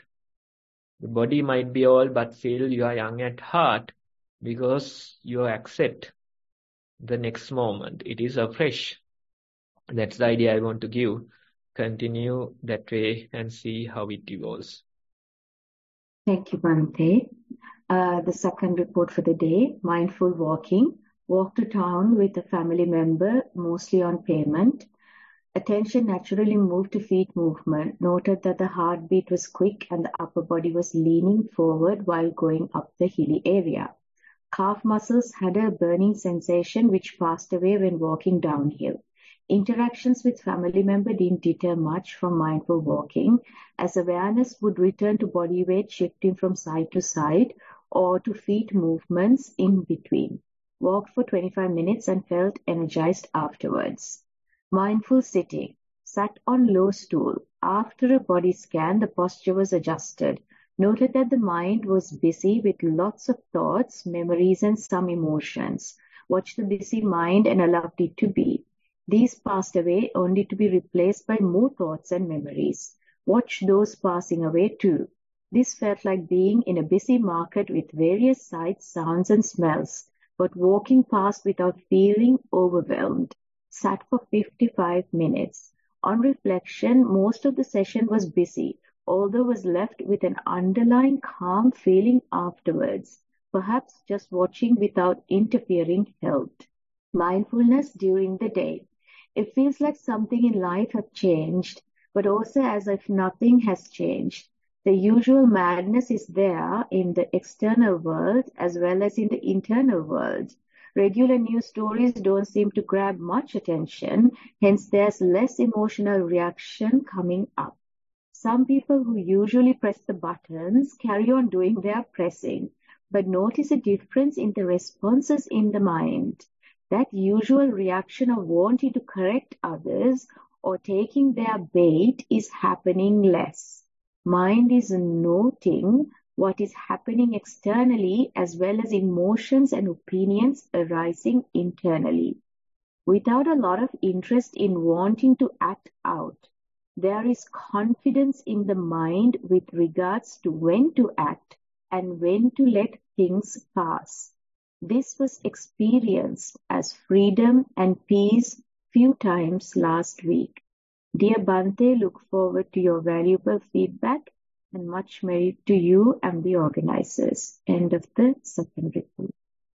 The body might be old, but still you are young at heart because you accept the next moment. It is afresh. That's the idea I want to give. Continue that way and see how it evolves. Thank you, Bhante. Uh, the second report for the day, mindful walking. Walk to town with a family member, mostly on pavement. Attention naturally moved to feet movement. Noted that the heartbeat was quick and the upper body was leaning forward while going up the hilly area. Calf muscles had a burning sensation which passed away when walking downhill. Interactions with family member didn't deter much from mindful walking, as awareness would return to body weight shifting from side to side or to feet movements in between. Walked for twenty-five minutes and felt energized afterwards. Mindful sitting. Sat on low stool. After a body scan, the posture was adjusted. Noted that the mind was busy with lots of thoughts, memories, and some emotions. Watched the busy mind and allowed it to be. These passed away only to be replaced by more thoughts and memories. Watch those passing away too. This felt like being in a busy market with various sights, sounds, and smells, but walking past without feeling overwhelmed. Sat for fifty-five minutes. On reflection, most of the session was busy, although was left with an underlying calm feeling afterwards. Perhaps just watching without interfering helped. Mindfulness during the day. It feels like something in life has changed, but also as if nothing has changed. The usual madness is there in the external world as well as in the internal world. Regular news stories don't seem to grab much attention, hence there's less emotional reaction coming up. Some people who usually press the buttons carry on doing their pressing, but notice a difference in the responses in the mind. That usual reaction of wanting to correct others or taking their bait is happening less. Mind is noting what is happening externally as well as emotions and opinions arising internally. Without a lot of interest in wanting to act out, there is confidence in the mind with regards to when to act and when to let things pass. This was experienced as freedom and peace few times last week. Dear Bhante, look forward to your valuable feedback and much merit to you and the organizers. End of the second report.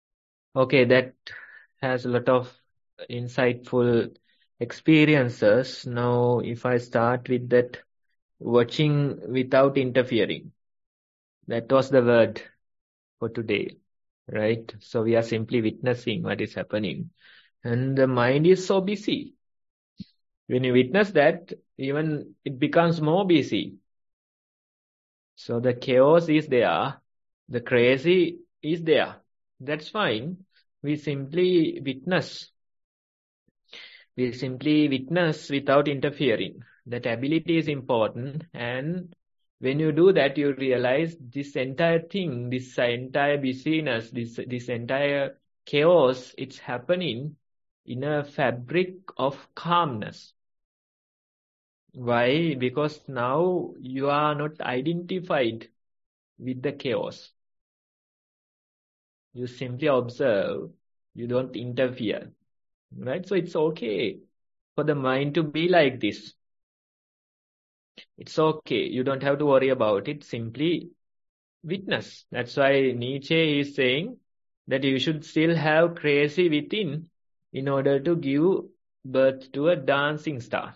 Okay, that has a lot of insightful experiences. Now, if I start with that, watching without interfering. That was the word for today, right? So we are simply witnessing what is happening. And the mind is so busy. When you witness that, even it becomes more busy. So the chaos is there. The crazy is there. That's fine. We simply witness. We simply witness without interfering. That ability is important. And when you do that, you realize this entire thing, this entire busyness, this, this entire chaos, it's happening in a fabric of calmness. Why? Because now you are not identified with the chaos. You simply observe. You don't interfere. Right? So it's okay for the mind to be like this. It's okay. You don't have to worry about it. Simply witness. That's why Nietzsche is saying that you should still have crazy within in order to give birth to a dancing star.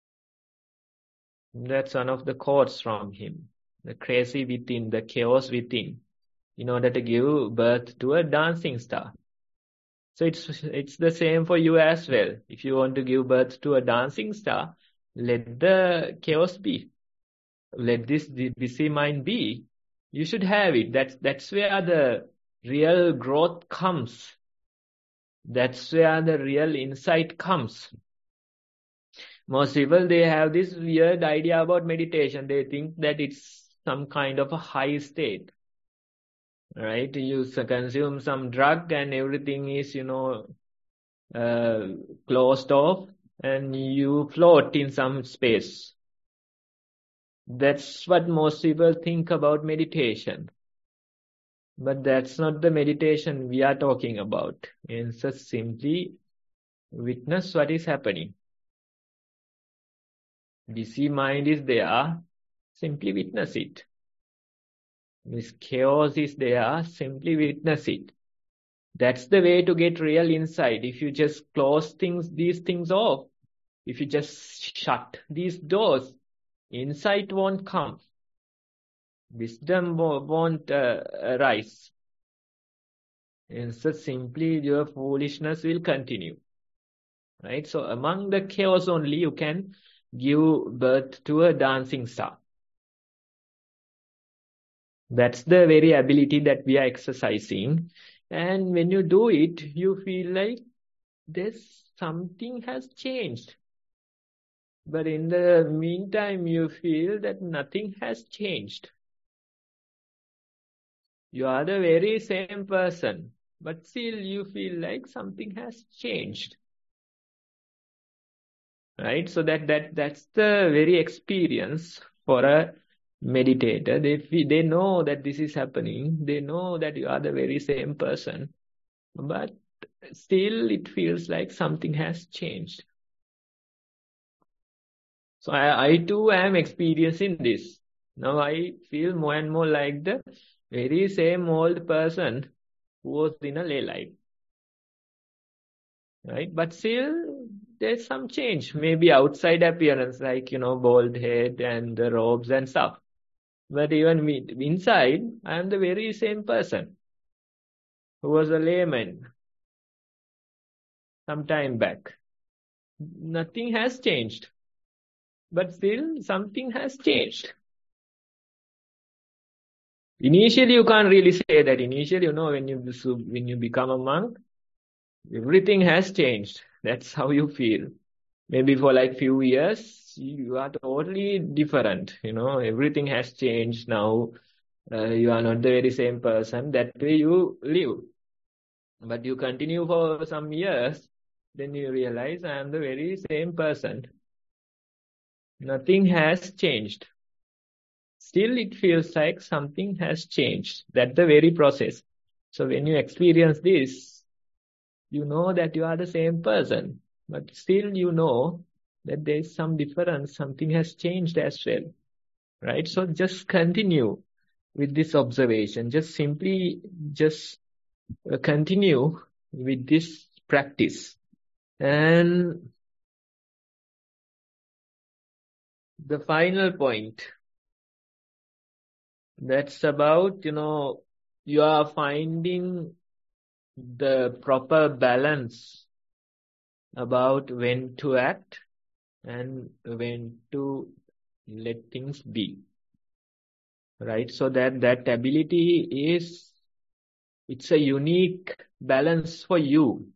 That's one of the quotes from him. The crazy within, the chaos within, in order to give birth to a dancing star. So it's it's the same for you as well. If you want to give birth to a dancing star, let the chaos be. Let this busy mind be. You should have it. That's that's where the real growth comes. That's where the real insight comes. Most people, they have this weird idea about meditation. They think that it's some kind of a high state, right? You consume some drug and everything is, you know, uh, closed off and you float in some space. That's what most people think about meditation. But that's not the meditation we are talking about. It's just simply witness what is happening. Busy mind is there, simply witness it. This chaos is there, simply witness it. That's the way to get real insight. If you just close things, these things off, if you just shut these doors, insight won't come. Wisdom won't uh, arise. Instead, simply your foolishness will continue. Right? So among the chaos only, you can give birth to a dancing star. That's the very ability that we are exercising. And when you do it, you feel like there's something has changed. But in the meantime, you feel that nothing has changed. You are the very same person, but still you feel like something has changed. Right? So that that that's the very experience for a meditator. They feel, they know that this is happening. They know that you are the very same person, but still it feels like something has changed. So I, I too am experiencing this. Now I feel more and more like the very same old person who was in a lay life. Right? But still there's some change. Maybe outside appearance, like, you know, bald head and the robes and stuff. But even me, inside, I am the very same person who was a layman some time back. Nothing has changed. But still something has changed. Initially, you can't really say that. Initially, you know, when you when you become a monk, everything has changed. That's how you feel. Maybe for like few years, you are totally different. You know, everything has changed now. Uh, you are not the very same person. That way you live. But you continue for some years, then you realize I am the very same person. Nothing has changed. Still, it feels like something has changed. That's the very process. So when you experience this, you know that you are the same person, but still you know that there is some difference. Something has changed as well, right? So just continue with this observation. Just simply just continue with this practice. And the final point, that's about, you know, you are finding the proper balance about when to act and when to let things be. Right? So that, that ability is, it's a unique balance for you.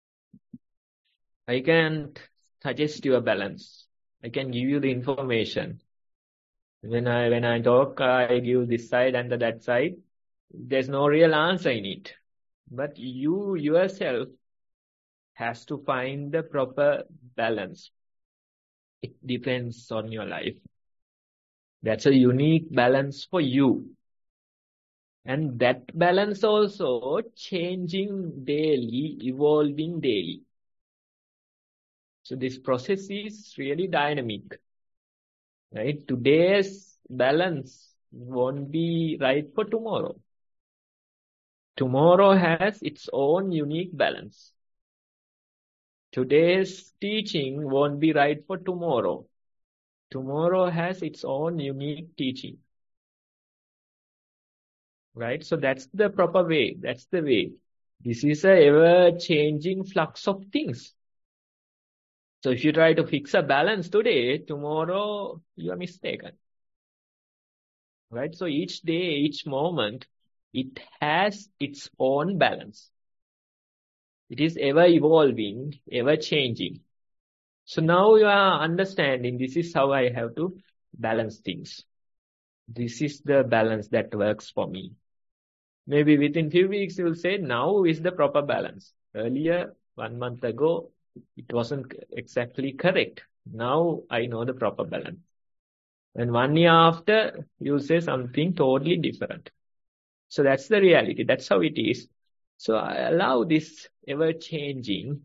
I can't suggest you a balance. I can give you the information. When I, when I talk, I give this side and that side. There's no real answer in it. But you yourself has to find the proper balance. It depends on your life. That's a unique balance for you. And that balance also changing daily, evolving daily. So this process is really dynamic. Right? Today's balance won't be right for tomorrow. Tomorrow has its own unique balance. Today's teaching won't be right for tomorrow. Tomorrow has its own unique teaching. Right? So that's the proper way. That's the way. This is a ever-changing flux of things. So if you try to fix a balance today, tomorrow you are mistaken. Right? So each day, each moment, it has its own balance. It is ever evolving, ever changing. So now you are understanding this is how I have to balance things. This is the balance that works for me. Maybe within few weeks you will say now is the proper balance. Earlier, one month ago, it wasn't exactly correct. Now I know the proper balance. And one year after, you'll say something totally different. So that's the reality. That's how it is. So I allow this ever-changing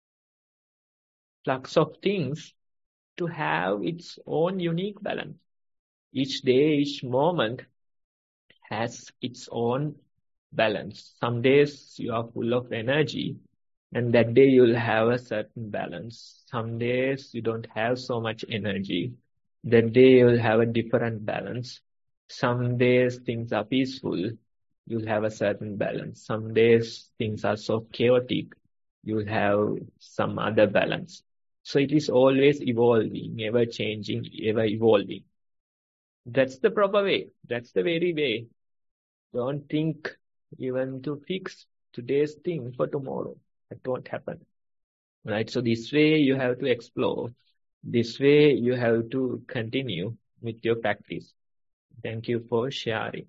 flux of things to have its own unique balance. Each day, each moment has its own balance. Some days you are full of energy, and that day you'll have a certain balance. Some days you don't have so much energy. That day you'll have a different balance. Some days things are peaceful. You'll have a certain balance. Some days things are so chaotic. You'll have some other balance. So it is always evolving, ever changing, ever evolving. That's the proper way. That's the very way. Don't think even to fix today's thing for tomorrow. That won't happen. Right? So this way you have to explore. This way you have to continue with your practice. Thank you for sharing.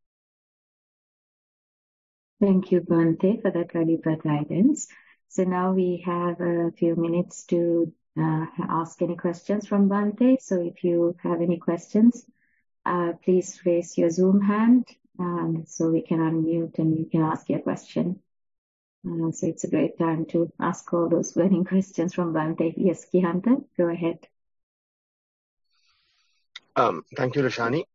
Thank you, Bhante, for that valuable guidance. So now we have a few minutes to uh, ask any questions from Bhante. So if you have any questions, uh, please raise your Zoom hand um, so we can unmute and you can ask your question. Uh, so it's a great time to ask all those burning questions from Bhante. Yes, Kihanta, go ahead. Um, thank you, Roshani.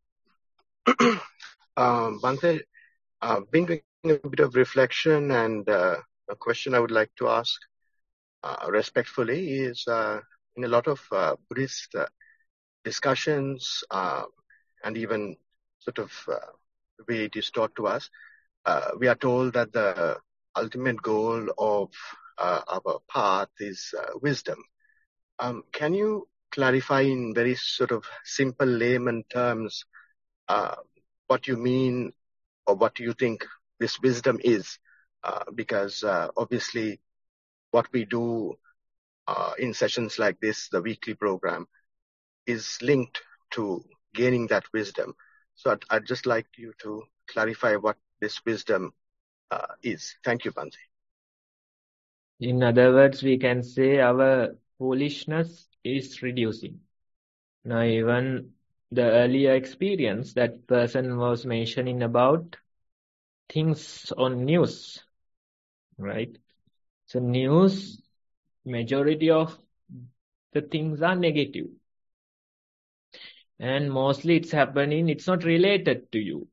um, Bhante, uh, been doing a bit of reflection, and uh, a question I would like to ask uh, respectfully is uh, in a lot of uh, Buddhist uh, discussions uh, and even sort of uh, the way it is taught to us, uh, we are told that the ultimate goal of uh, our path is uh, wisdom. Um, can you clarify in very sort of simple layman terms uh, what you mean or what do you think this wisdom is? Uh, because uh, obviously what we do uh, in sessions like this, the weekly program, is linked to gaining that wisdom. So I'd, I'd just like you to clarify what this wisdom uh, is. Thank you, Bhante. In other words, we can say our foolishness is reducing. Now, even the earlier experience that person was mentioning about things on news, right? So news, majority of the things are negative. And mostly it's happening, it's not related to you.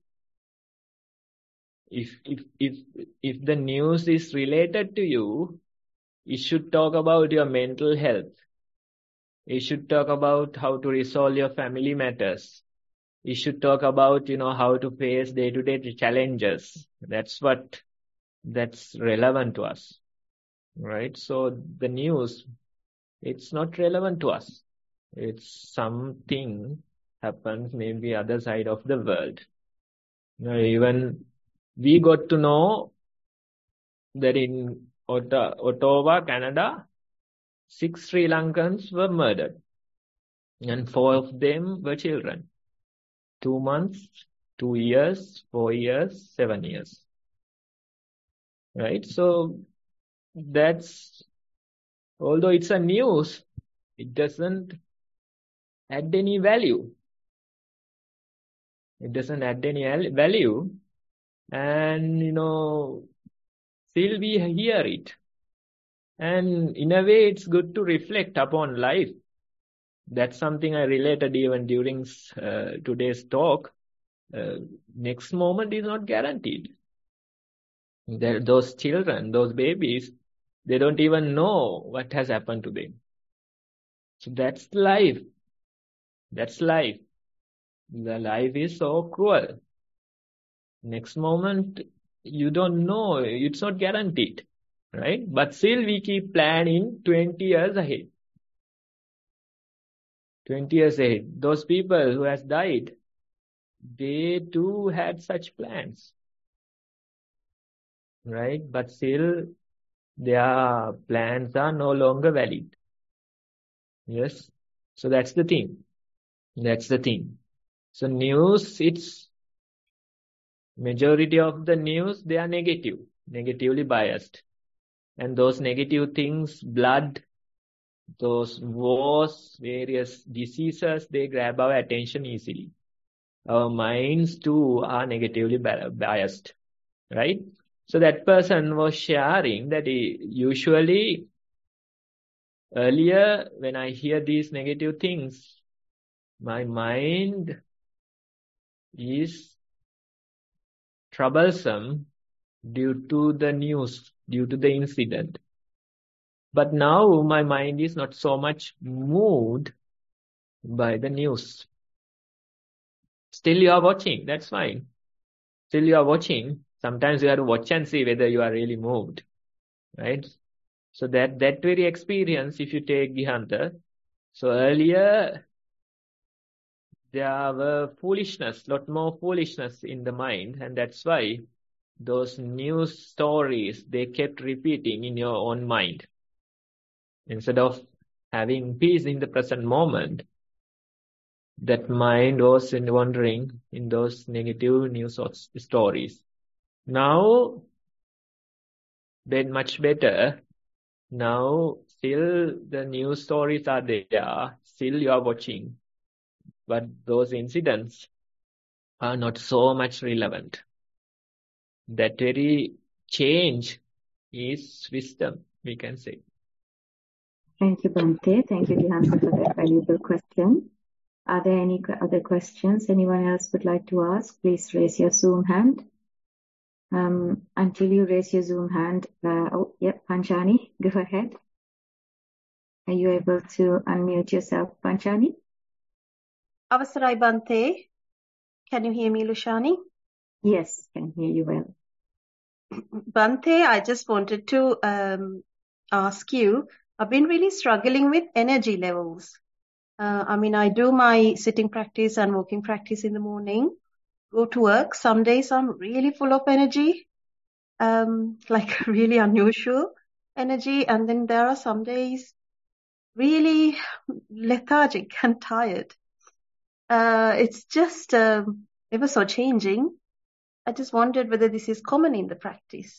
If, if, if, if the news is related to you, it should talk about your mental health. It should talk about how to resolve your family matters. It should talk about, you know, how to face day-to-day challenges. That's what, that's relevant to us, right? So the news, it's not relevant to us. It's something happens maybe other side of the world. You know, even we got to know that in Ottawa, Canada, six Sri Lankans were murdered, and four of them were children. Two months, two years, four years, seven years. Right? So that's, although it's a news, it doesn't add any value. It doesn't add any value. And, you know, still we hear it. And in a way, it's good to reflect upon life. That's something I related even during uh, today's talk. Uh, next moment is not guaranteed. There, those children, those babies, they don't even know what has happened to them. So that's life. That's life. The life is so cruel. Next moment, you don't know. It's not guaranteed. Right? But still we keep planning twenty years ahead. twenty years ahead. Those people who has died, they too had such plans. Right? But still their plans are no longer valid. Yes. So that's the thing. That's the thing. So news, it's majority of the news, they are negative, negatively biased. And those negative things, blood, those wars, various diseases, they grab our attention easily. Our minds too are negatively biased, right? So that person was sharing that he, usually earlier when I hear these negative things, my mind is troublesome due to the news, due to the incident. But now my mind is not so much moved by the news. Still you are watching, that's fine. Still you are watching. Sometimes you have to watch and see whether you are really moved, right? So that, that very experience, if you take Gihanta, so earlier there were foolishness, lot more foolishness in the mind, and that's why those news stories, they kept repeating in your own mind. Instead of having peace in the present moment, that mind was in wandering in those negative news stories. Now, then much better. Now, still the news stories are there. Still you are watching. But those incidents are not so much relevant. That very change is wisdom, we can say. Thank you, Bhante. Thank you, Gihanta, for that valuable question. Are there any other questions anyone else would like to ask? Please raise your Zoom hand. Um, until you raise your Zoom hand, uh, oh, yep, Panchani, go ahead. Are you able to unmute yourself, Panchani? Avasarai Bhante, can you hear me, Lushani? Yes, can hear you well. Bhante, I just wanted to um, ask you, I've been really struggling with energy levels. Uh, I mean, I do my sitting practice and walking practice in the morning, go to work. Some days I'm really full of energy, um, like really unusual energy. And then there are some days really lethargic and tired. Uh, it's just um, ever so changing. I just wondered whether this is common in the practice.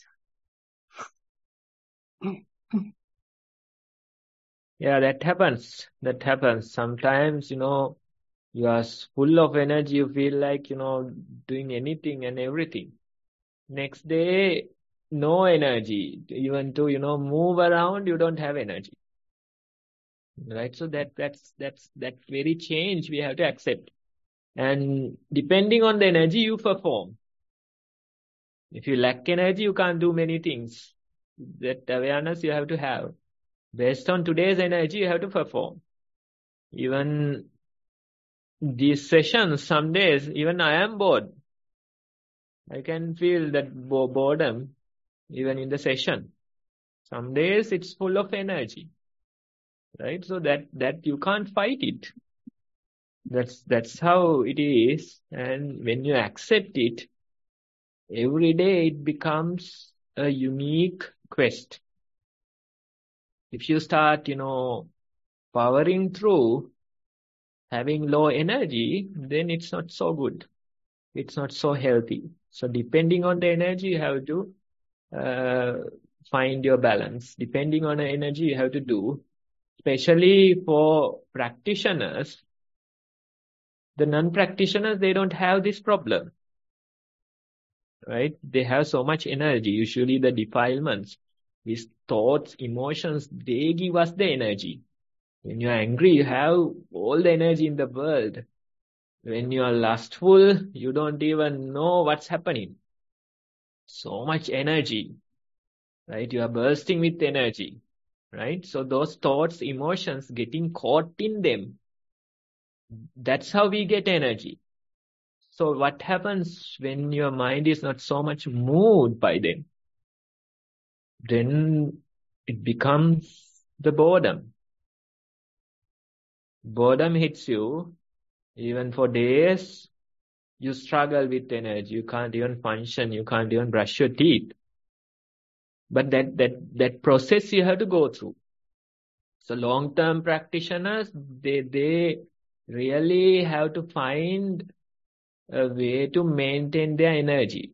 Yeah, that happens. That happens. Sometimes, you know, you are full of energy. You feel like, you know, doing anything and everything. Next day, no energy. Even to, you know, move around, you don't have energy. Right? So that, that's, that's, that very change we have to accept. And depending on the energy you perform. If you lack energy, you can't do many things. That awareness you have to have. Based on today's energy, you have to perform. Even these sessions, some days, even I am bored. I can feel that boredom even in the session. Some days it's full of energy. Right? So that, that you can't fight it. That's, that's how it is. And when you accept it, every day it becomes a unique quest. If you start, you know, powering through, having low energy, then it's not so good. It's not so healthy. So depending on the energy, you have to uh, find your balance. Depending on the energy, you have to do. Especially for practitioners, the non-practitioners, they don't have this problem. Right? They have so much energy. Usually the defilements, these thoughts, emotions, they give us the energy. When you're angry, you have all the energy in the world. When you are lustful, you don't even know what's happening. So much energy, right? You are bursting with energy, right? So those thoughts, emotions, getting caught in them, that's how we get energy. So what happens when your mind is not so much moved by them? Then it becomes the boredom. Boredom hits you, even for days, you struggle with energy. You can't even function. You can't even brush your teeth. But that, that, that process you have to go through. So long-term practitioners, they, they really have to find a way to maintain their energy.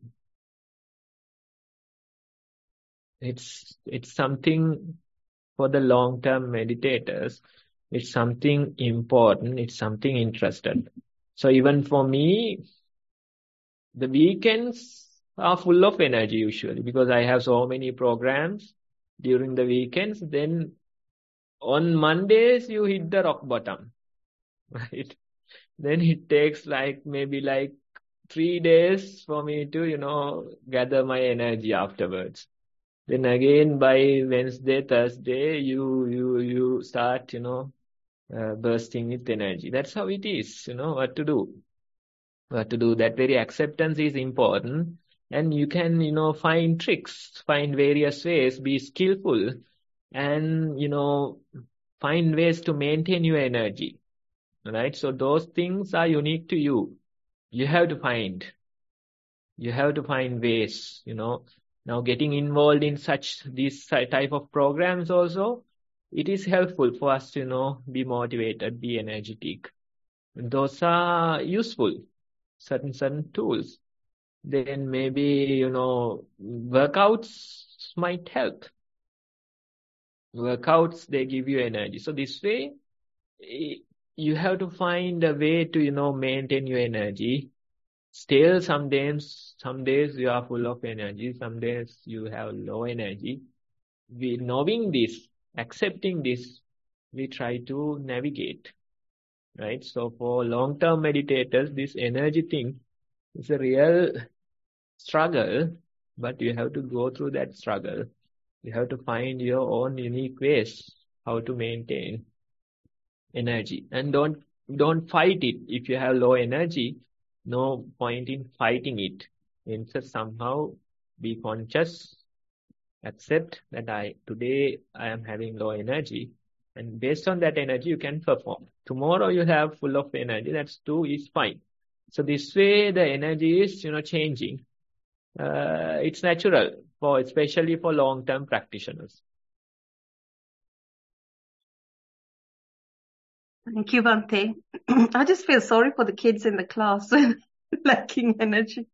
It's, it's something for the long-term meditators. It's something important. It's something interested. So even for me, the weekends are full of energy usually because I have so many programs during the weekends. Then on Mondays, you hit the rock bottom, right? Then it takes like maybe like three days for me to, you know, gather my energy afterwards. Then again by Wednesday, Thursday, you, you, you start, you know, uh, bursting with energy. That's how it is, you know, what to do. What to do. That very acceptance is important. And you can, you know, find tricks, find various ways, be skillful and, you know, find ways to maintain your energy. Right? So those things are unique to you. You have to find. You have to find ways, you know. Now getting involved in such these type of programs also, it is helpful for us to, you know, be motivated, be energetic. Those are useful, certain certain tools. Then maybe, you know, workouts might help. Workouts, they give you energy. So this way, you have to find a way to, you know, maintain your energy. Still, some days, some days you are full of energy. Some days you have low energy. We knowing this, accepting this, we try to navigate, right? So for long-term meditators, this energy thing is a real struggle, but you have to go through that struggle. You have to find your own unique ways how to maintain energy, and don't don't fight it. If you have low energy, no point in fighting it. Instead, somehow be conscious, accept that I today I am having low energy, and based on that energy you can perform. Tomorrow you have full of energy, that's too is fine. So this way the energy is, you know, changing. Uh, it's natural for especially for long-term practitioners. Thank you, Bhante. I just feel sorry for the kids in the class lacking energy.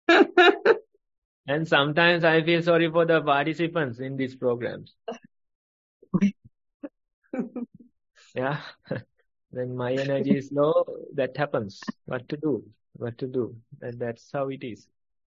And sometimes I feel sorry for the participants in these programs. Yeah. When my energy is low, that happens. What to do? What to do? And that's how it is.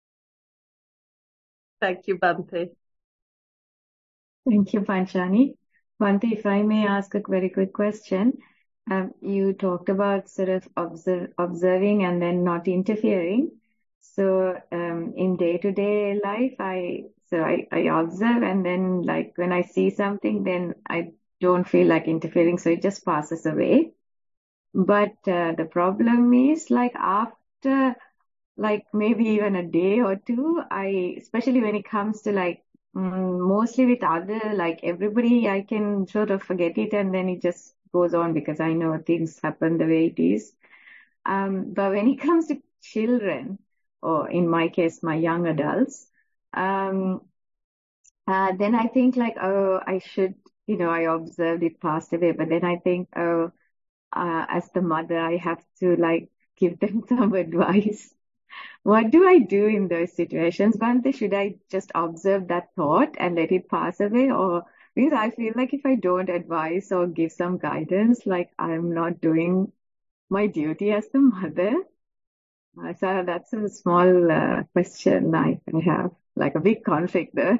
Thank you, Bhante. Thank you, Panchani. Bhante, if I may ask a very quick question. Um, you talked about sort of observe, observing and then not interfering. So um, in day-to-day life, I so I, I observe, and then like when I see something, then I don't feel like interfering, so it just passes away. But uh, the problem is like after like maybe even a day or two, I especially when it comes to like mm, mostly with other like everybody, I can sort of forget it and then it just goes on because I know things happen the way it is. Um, but when it comes to children, or in my case, my young adults, um, uh, then I think like, oh, I should, you know, I observed it passed away, but then I think, oh, uh, as the mother, I have to like give them some advice. What do I do in those situations, Bhante? Should I just observe that thought and let it pass away? Or because I feel like if I don't advise or give some guidance, like I'm not doing my duty as the mother. Uh, so that's a small uh, question I, I have, like a big conflict there.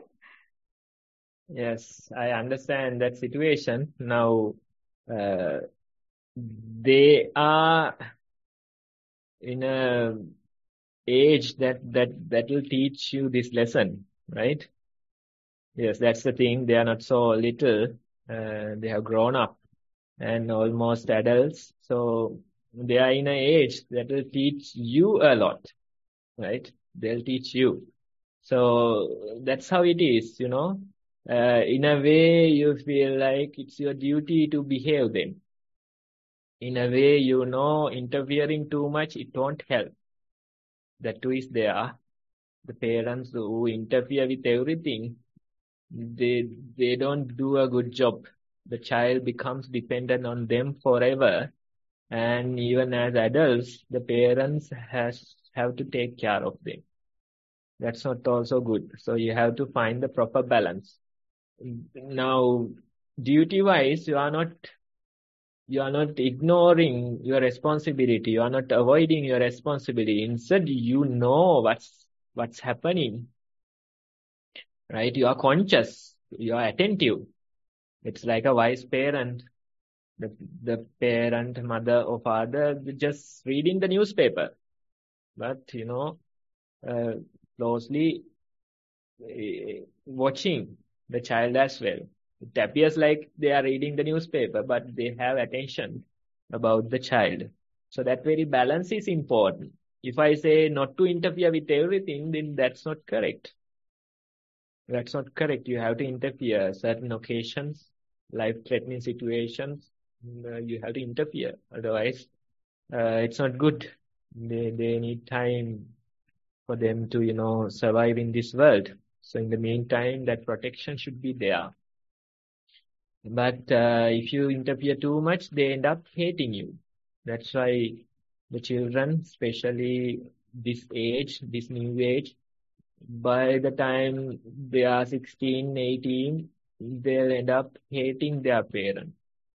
Yes, I understand that situation. Now, uh, they are in a age that that that will teach you this lesson, right? Yes, that's the thing. They are not so little. Uh, they have grown up and almost adults. So they are in an age that will teach you a lot, right? They'll teach you. So that's how it is, you know. Uh, in a way, you feel like it's your duty to behave them. In a way, you know, interfering too much, it won't help. That too is there. The parents who interfere with everything, they they don't do a good job. The child becomes dependent on them forever, and even as adults, the parents has have to take care of them. That's not also good. So you have to find the proper balance. Now, duty-wise, you are not you are not ignoring your responsibility. You are not avoiding your responsibility. Instead, you know what's what's happening, right? You are conscious. You are attentive. It's like a wise parent. The the parent, mother or father, just reading the newspaper, but you know, uh, closely uh, watching the child as well. It appears like they are reading the newspaper, but they have attention about the child. So that very balance is important. If I say not to interfere with everything, then that's not correct. That's not correct. You have to interfere certain occasions, life-threatening situations. Uh, you have to interfere. Otherwise, uh, it's not good. They they need time for them to, you know, survive in this world. So in the meantime, that protection should be there. But uh, if you interfere too much, they end up hating you. That's why the children, especially this age, this new age, by the time they are sixteen, eighteen, they'll end up hating their parents.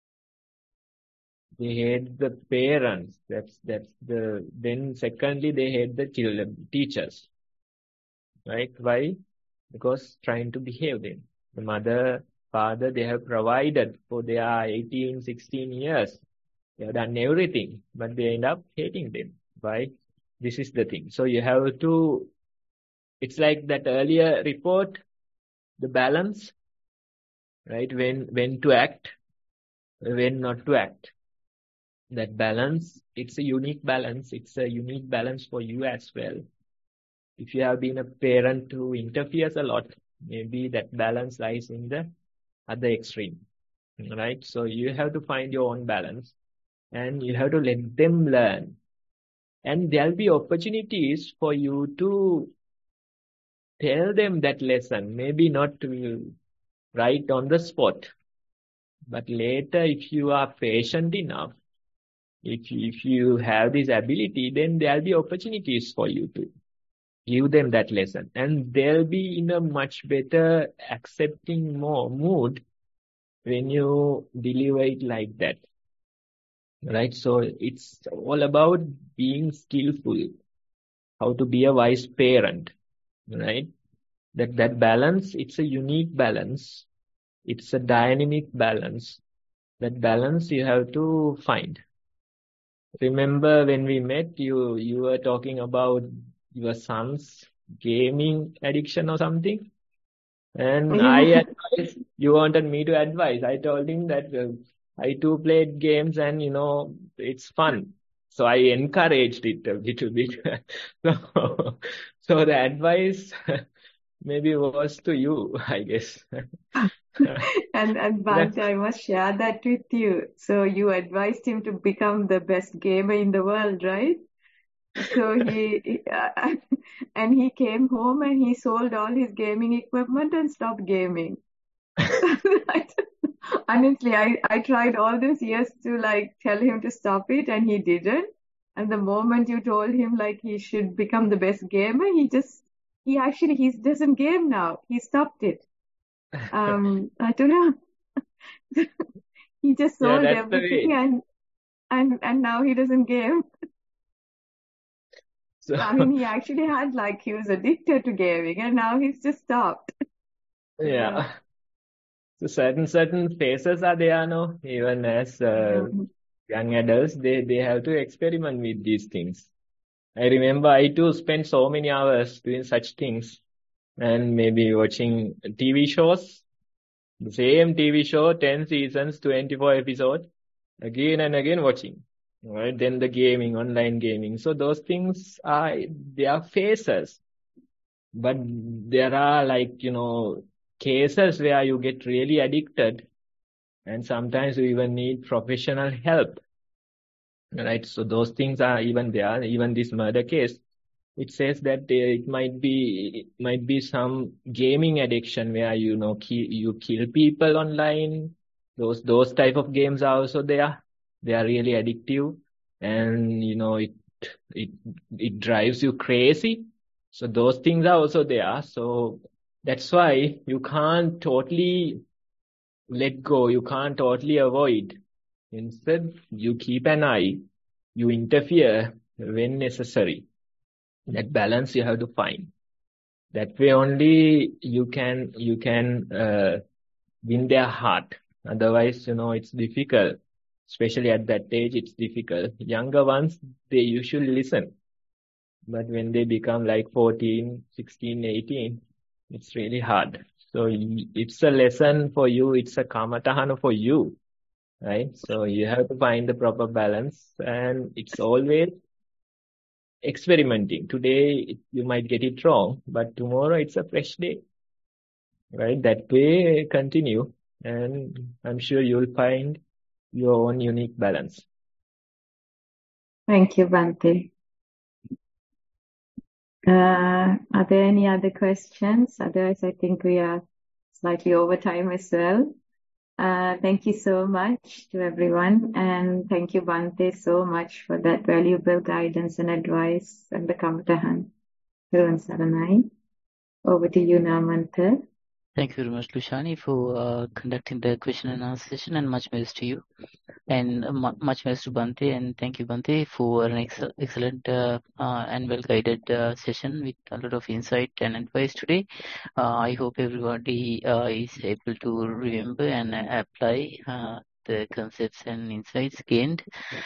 They hate the parents. That's that's the then secondly they hate the children, teachers. Right? Why? Because trying to behave them. The mother, father, they have provided for their eighteen, sixteen years. They have done everything, but they end up hating them. Why? This is the thing. So you have to, it's like that earlier report, the balance, right? When when to act, when not to act. That balance, it's a unique balance. It's a unique balance for you as well. If you have been a parent who interferes a lot, maybe that balance lies in the other extreme, right? So you have to find your own balance and you have to let them learn. And there'll be opportunities for you to tell them that lesson, maybe not to right on the spot, but later if you are patient enough, if, if you have this ability, then there'll be opportunities for you to give them that lesson, and they'll be in a much better accepting more mood when you deliver it like that, right? So it's all about being skillful, how to be a wise parent, right? That that balance, it's a unique balance, it's a dynamic balance. That balance you have to find. Remember when we met, you you were talking about your son's gaming addiction or something, and I advised, you wanted me to advise. I told him that uh, I too played games and you know it's fun, so I encouraged it a little bit. so, so the advice maybe was to you, I guess. And and Bhante, I must share that with you. So you advised him to become the best gamer in the world, right? So he, he uh, and he came home and he sold all his gaming equipment and stopped gaming. Honestly, I I tried all these years to like tell him to stop it, and he didn't. And the moment you told him like he should become the best gamer, he just he actually he doesn't game now. He stopped it. Um, I don't know. He just Yeah, sold that's the everything way. and and and now he doesn't game. So, I mean, he actually had like he was addicted to gaming and now he's just stopped. Yeah. yeah. So certain certain phases are there now. Even as uh, Mhm. young adults, they they have to experiment with these things. I remember I too spent so many hours doing such things, and maybe watching T V shows, the same T V show, ten seasons, twenty-four episodes, again and again watching. Right? Then the gaming, online gaming. So those things are, they are phases. But there are like, you know, cases where you get really addicted and sometimes you even need professional help. Right? So those things are even there, even this murder case. it says that uh, it might be it might be some gaming addiction where you know ki you kill people online. Those those type of games are also there. They are really addictive, and you know it it it drives you crazy. So those things are also there. So that's why you can't totally let go. You can't totally avoid. Instead, you keep an eye. You interfere when necessary. That balance you have to find. That way only you can you can uh, win their heart. Otherwise, you know, it's difficult. Especially at that age, it's difficult. Younger ones, they usually listen. But when they become like fourteen, sixteen, eighteen, it's really hard. So y- it's a lesson for you. It's a kamatahana for you, right? So you have to find the proper balance, and it's always experimenting. Today it- you might get it wrong, but tomorrow it's a fresh day, right? That way continue, and I'm sure you'll find your own unique balance. Thank you, Bhante. Uh, are there any other questions? Otherwise, I think we are slightly over time as well. Uh, thank you so much to everyone, and thank you, Bhante, so much for that valuable guidance and advice and the Kamatahan. Thirun Saranai. Over to you now, Mantha. Thank you very much, Lushani, for uh, conducting the question and answer session, and much best to you. And uh, mu- much best to Bhante, and thank you, Bhante, for an ex excellent uh, uh, and well-guided uh, session with a lot of insight and advice today. Uh, I hope everybody uh, is able to remember and uh, apply uh, the concepts and insights gained.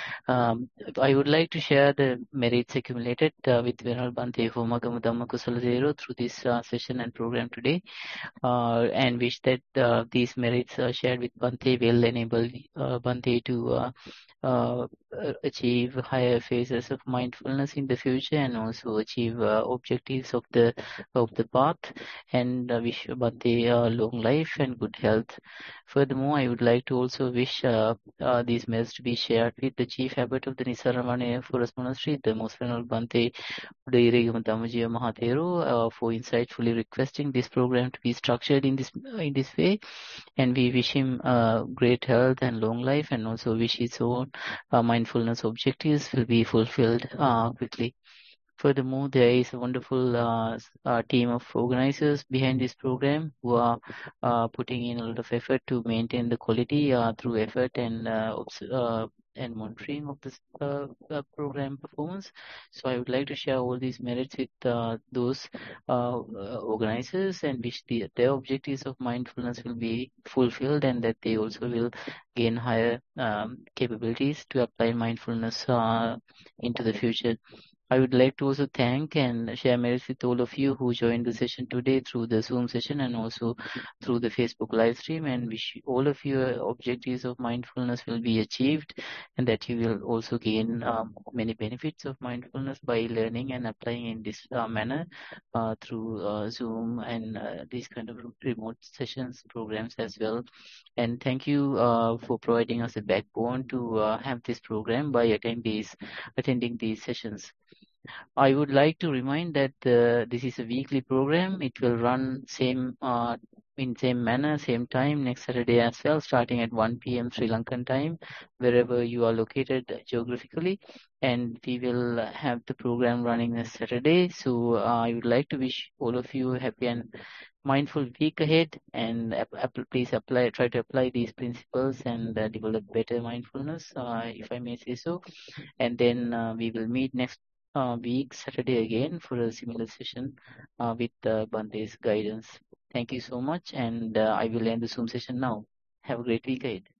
Um, I would like to share the merits accumulated uh, with Veneral Bhante Homagama Dhamma Kusala Zero through this uh, session and program today. Uh, and wish that uh, these merits uh, shared with Bhante will enable uh, Bhante to uh, uh, achieve higher phases of mindfulness in the future, and also achieve uh, objectives of the of the path, and uh, wish Bhante uh, long life and good health. Furthermore, I would like to also wish uh, uh, these merits to be shared with the Chief Abbot of the Nisaramane Forest Monastery, the Most Venerable Bhante Udairigama Dhammajiva Mahathero, uh, for insightfully requesting this program to be structured in this in this way, and we wish him uh, great health and long life, and also wish his own uh, mindfulness objectives will be fulfilled uh, quickly. Furthermore, there is a wonderful uh, s- uh, team of organizers behind this program who are uh, putting in a lot of effort to maintain the quality uh, through effort and uh, obs- uh, and monitoring of this uh, uh, program performance. So I would like to share all these merits with uh, those uh, uh, organizers, and wish the, their objectives of mindfulness will be fulfilled, and that they also will gain higher um, capabilities to apply mindfulness uh, into the future. I would like to also thank and share merits with all of you who joined the session today through the Zoom session and also through the Facebook live stream, and wish all of your objectives of mindfulness will be achieved, and that you will also gain um, many benefits of mindfulness by learning and applying in this uh, manner uh, through uh, Zoom and uh, these kind of remote sessions programs as well. And thank you uh, for providing us a backbone to uh, have this program by attend these, attending these sessions. I would like to remind that uh, this is a weekly program. It will run same uh, in same manner, same time next Saturday as well, starting at one p m Sri Lankan time, wherever you are located geographically. And we will have the program running this Saturday. So uh, I would like to wish all of you a happy and mindful week ahead, and ap- ap- please apply, try to apply these principles and uh, develop better mindfulness, uh, if I may say so. And then uh, we will meet next uh, week, Saturday again, for a similar session uh, with uh, Bhante's guidance. Thank you so much, and uh, I will end the Zoom session now. Have a great week ahead.